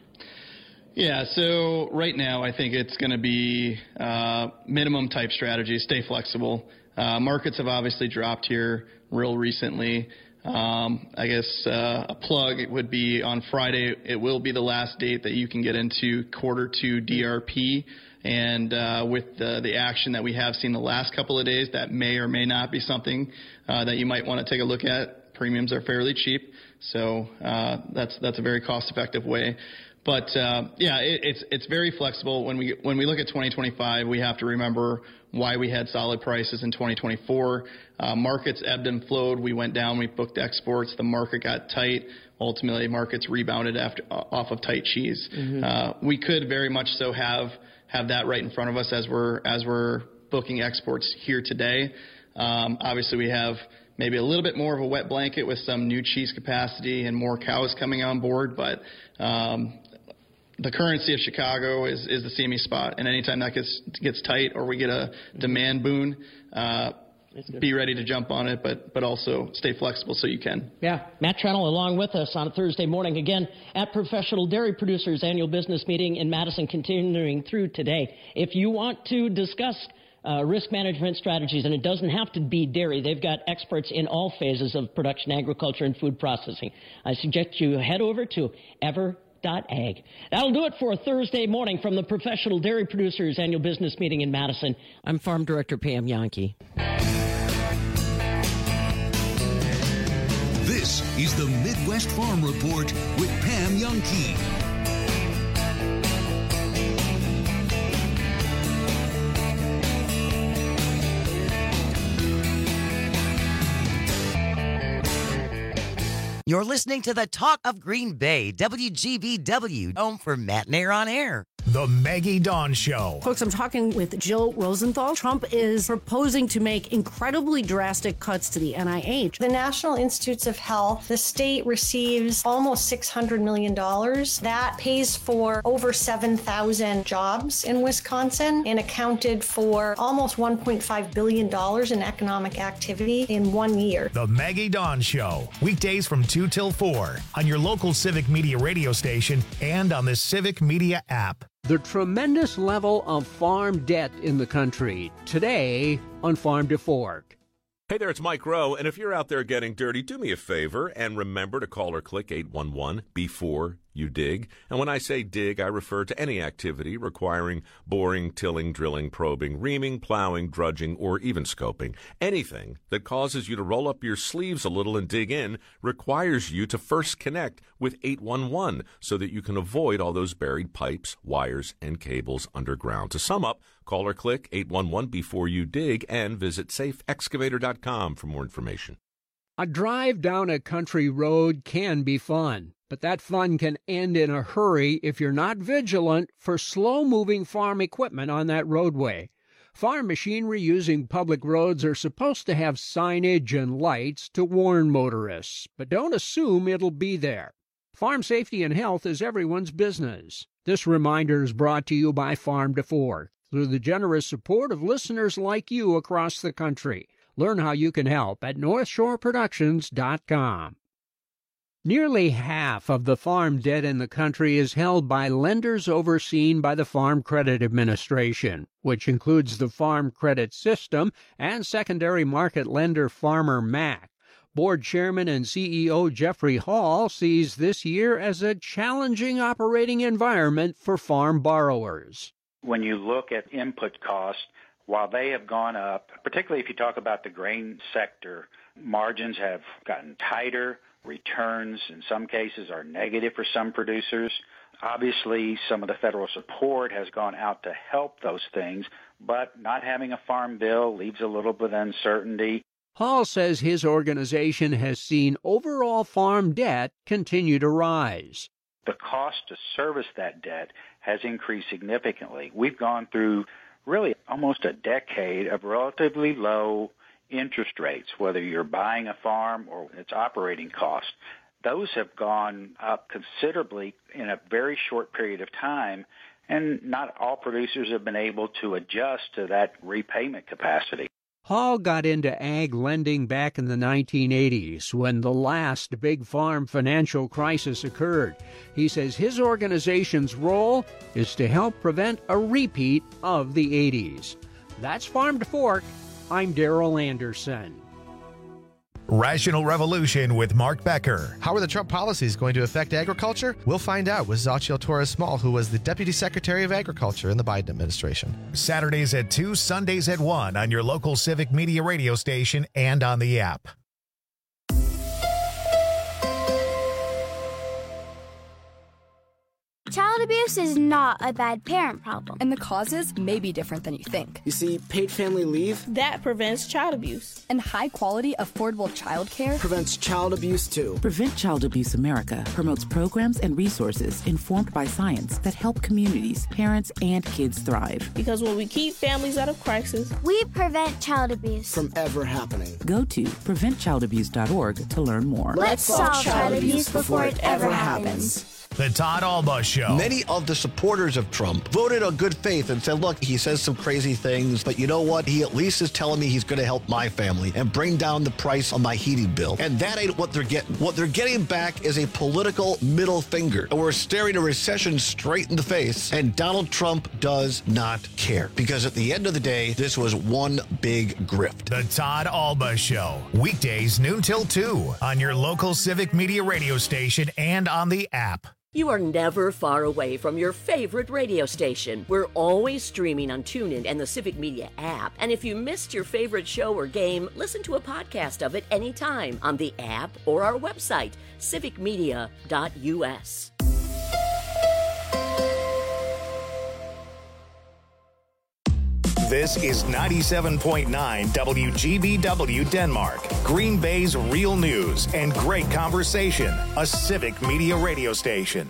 Yeah, so right now I think it's going to be uh, minimum type strategies, stay flexible. Uh, markets have obviously dropped here real recently. Um, I guess uh, a plug would be on Friday. It will be the last date that you can get into quarter two D R P. And uh, with the, the action that we have seen the last couple of days, that may or may not be something uh, that you might want to take a look at. Premiums are fairly cheap, so uh, that's that's a very cost-effective way. But uh, yeah, it, it's it's very flexible. When we when we look at twenty twenty-five, we have to remember why we had solid prices in twenty twenty-four. Uh, markets ebbed and flowed. We went down. We booked exports. The market got tight. Ultimately, markets rebounded after uh, off of tight cheese. Mm-hmm. Uh, we could very much so have have that right in front of us as we're as we're booking exports here today. Um, obviously, we have maybe a little bit more of a wet blanket with some new cheese capacity and more cows coming on board, but um, the currency of Chicago is, is the C M E spot, and anytime that gets gets tight or we get a demand boon, uh, be ready to jump on it, but but also stay flexible so you can. Yeah, Matt Trennell along with us on a Thursday morning again at Professional Dairy Producers Annual Business Meeting in Madison, continuing through today. If you want to discuss Uh, risk management strategies, and it doesn't have to be dairy. They've got experts in all phases of production, agriculture, and food processing. I suggest you head over to ever dot ag. That'll do it for a Thursday morning from the Professional Dairy Producers Annual Business Meeting in Madison. I'm Farm Director Pam Yankee. This is the Midwest Farm Report with Pam Yankee. You're listening to the Talk of Green Bay, W G B W, home for Matt Nair on Air. The Maggie Dawn Show. Folks, I'm talking with Jill Rosenthal. Trump is proposing to make incredibly drastic cuts to the N I H. The National Institutes of Health, the state receives almost six hundred million dollars. That pays for over seven thousand jobs in Wisconsin and accounted for almost one point five billion dollars in economic activity in one year. The Maggie Dawn Show. Weekdays from two till four on your local Civic Media radio station and on the Civic Media app. The tremendous level of farm debt in the country. Today on Farm to Fork. Hey there, it's Mike Rowe, and if you're out there getting dirty, do me a favor and remember to call or click eight one one before you dig. And when I say dig, I refer to any activity requiring boring, tilling, drilling, probing, reaming, plowing, drudging, or even scoping. Anything that causes you to roll up your sleeves a little and dig in requires you to first connect with eight one one so that you can avoid all those buried pipes, wires, and cables underground. To sum up, call or click eight one one before you dig and visit safe excavator dot com for more information. A drive down a country road can be fun, but that fun can end in a hurry if you're not vigilant for slow-moving farm equipment on that roadway. Farm machinery using public roads are supposed to have signage and lights to warn motorists, but don't assume it'll be there. Farm safety and health is everyone's business. This reminder is brought to you by Farm to Fork through the generous support of listeners like you across the country. Learn how you can help at north shore productions dot com. Nearly half of the farm debt in the country is held by lenders overseen by the Farm Credit Administration, which includes the Farm Credit System and secondary market lender Farmer Mac. Board Chairman and C E O Jeffrey Hall sees this year as a challenging operating environment for farm borrowers. When you look at input costs, while they have gone up, particularly if you talk about the grain sector, margins have gotten tighter. Returns in some cases are negative for some producers. Obviously, some of the federal support has gone out to help those things, but not having a farm bill leaves a little bit of uncertainty. Hall says his organization has seen overall farm debt continue to rise. The cost to service that debt has increased significantly. We've gone through really almost a decade of relatively low interest rates, whether you're buying a farm or its operating costs. Those have gone up considerably in a very short period of time, and not all producers have been able to adjust to that repayment capacity. Hall got into ag lending back in the nineteen eighties when the last big farm financial crisis occurred. He says his organization's role is to help prevent a repeat of the eighties. That's Farm to Fork. I'm Darrell Anderson. Rational Revolution with Mark Becker. How are the Trump policies going to affect agriculture? We'll find out with Xochitl Torres-Small, who was the Deputy Secretary of Agriculture in the Biden administration. Saturdays at two, Sundays at one on your local Civic Media radio station and on the app. Child abuse is not a bad parent problem. And the causes may be different than you think. You see, paid family leave That prevents child abuse. And high-quality, affordable childcare prevents child abuse, too. Prevent Child Abuse America promotes programs and resources informed by science that help communities, parents, and kids thrive. Because when we keep families out of crisis, we prevent child abuse From ever happening. Go to prevent child abuse dot org to learn more. Let's solve child abuse before it ever happens. The Todd Alba Show. Many of the supporters of Trump voted on good faith and said, look, he says some crazy things, but you know what? He at least is telling me he's going to help my family and bring down the price on my heating bill. And that ain't what they're getting. What they're getting back is a political middle finger. And we're staring a recession straight in the face. And Donald Trump does not care. Because at the end of the day, this was one big grift. The Todd Alba Show. Weekdays noon till two on your local Civic Media radio station and on the app. You are never far away from your favorite radio station. We're always streaming on TuneIn and the Civic Media app. And if you missed your favorite show or game, listen to a podcast of it anytime on the app or our website, civic media dot u s. This is ninety-seven point nine W G B W Denmark, Green Bay's real news and great conversation, a Civic Media radio station.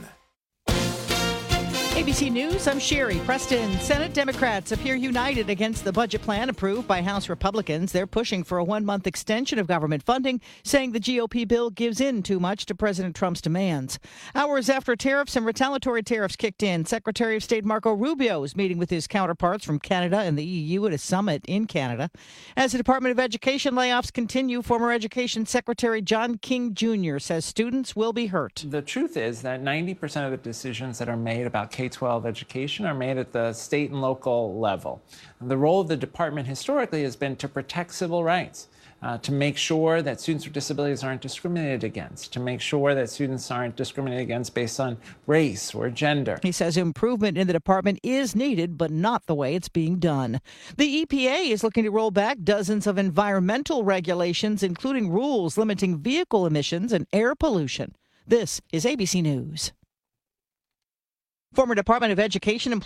A B C News, I'm Sherry Preston. Senate Democrats appear united against the budget plan approved by House Republicans. They're pushing for a one-month extension of government funding, saying the G O P bill gives in too much to President Trump's demands. Hours after tariffs and retaliatory tariffs kicked in, Secretary of State Marco Rubio is meeting with his counterparts from Canada and the E U at a summit in Canada. As the Department of Education layoffs continue, former Education Secretary John King Junior says students will be hurt. The truth is that ninety percent of the decisions that are made about K twelve education are made at the state and local level. The role of the department historically has been to protect civil rights, uh, to make sure that students with disabilities aren't discriminated against, to make sure that students aren't discriminated against based on race or gender. He says improvement in the department is needed, but not the way it's being done. The E P A is looking to roll back dozens of environmental regulations, including rules limiting vehicle emissions and air pollution. This is A B C News. Former Department of Education employee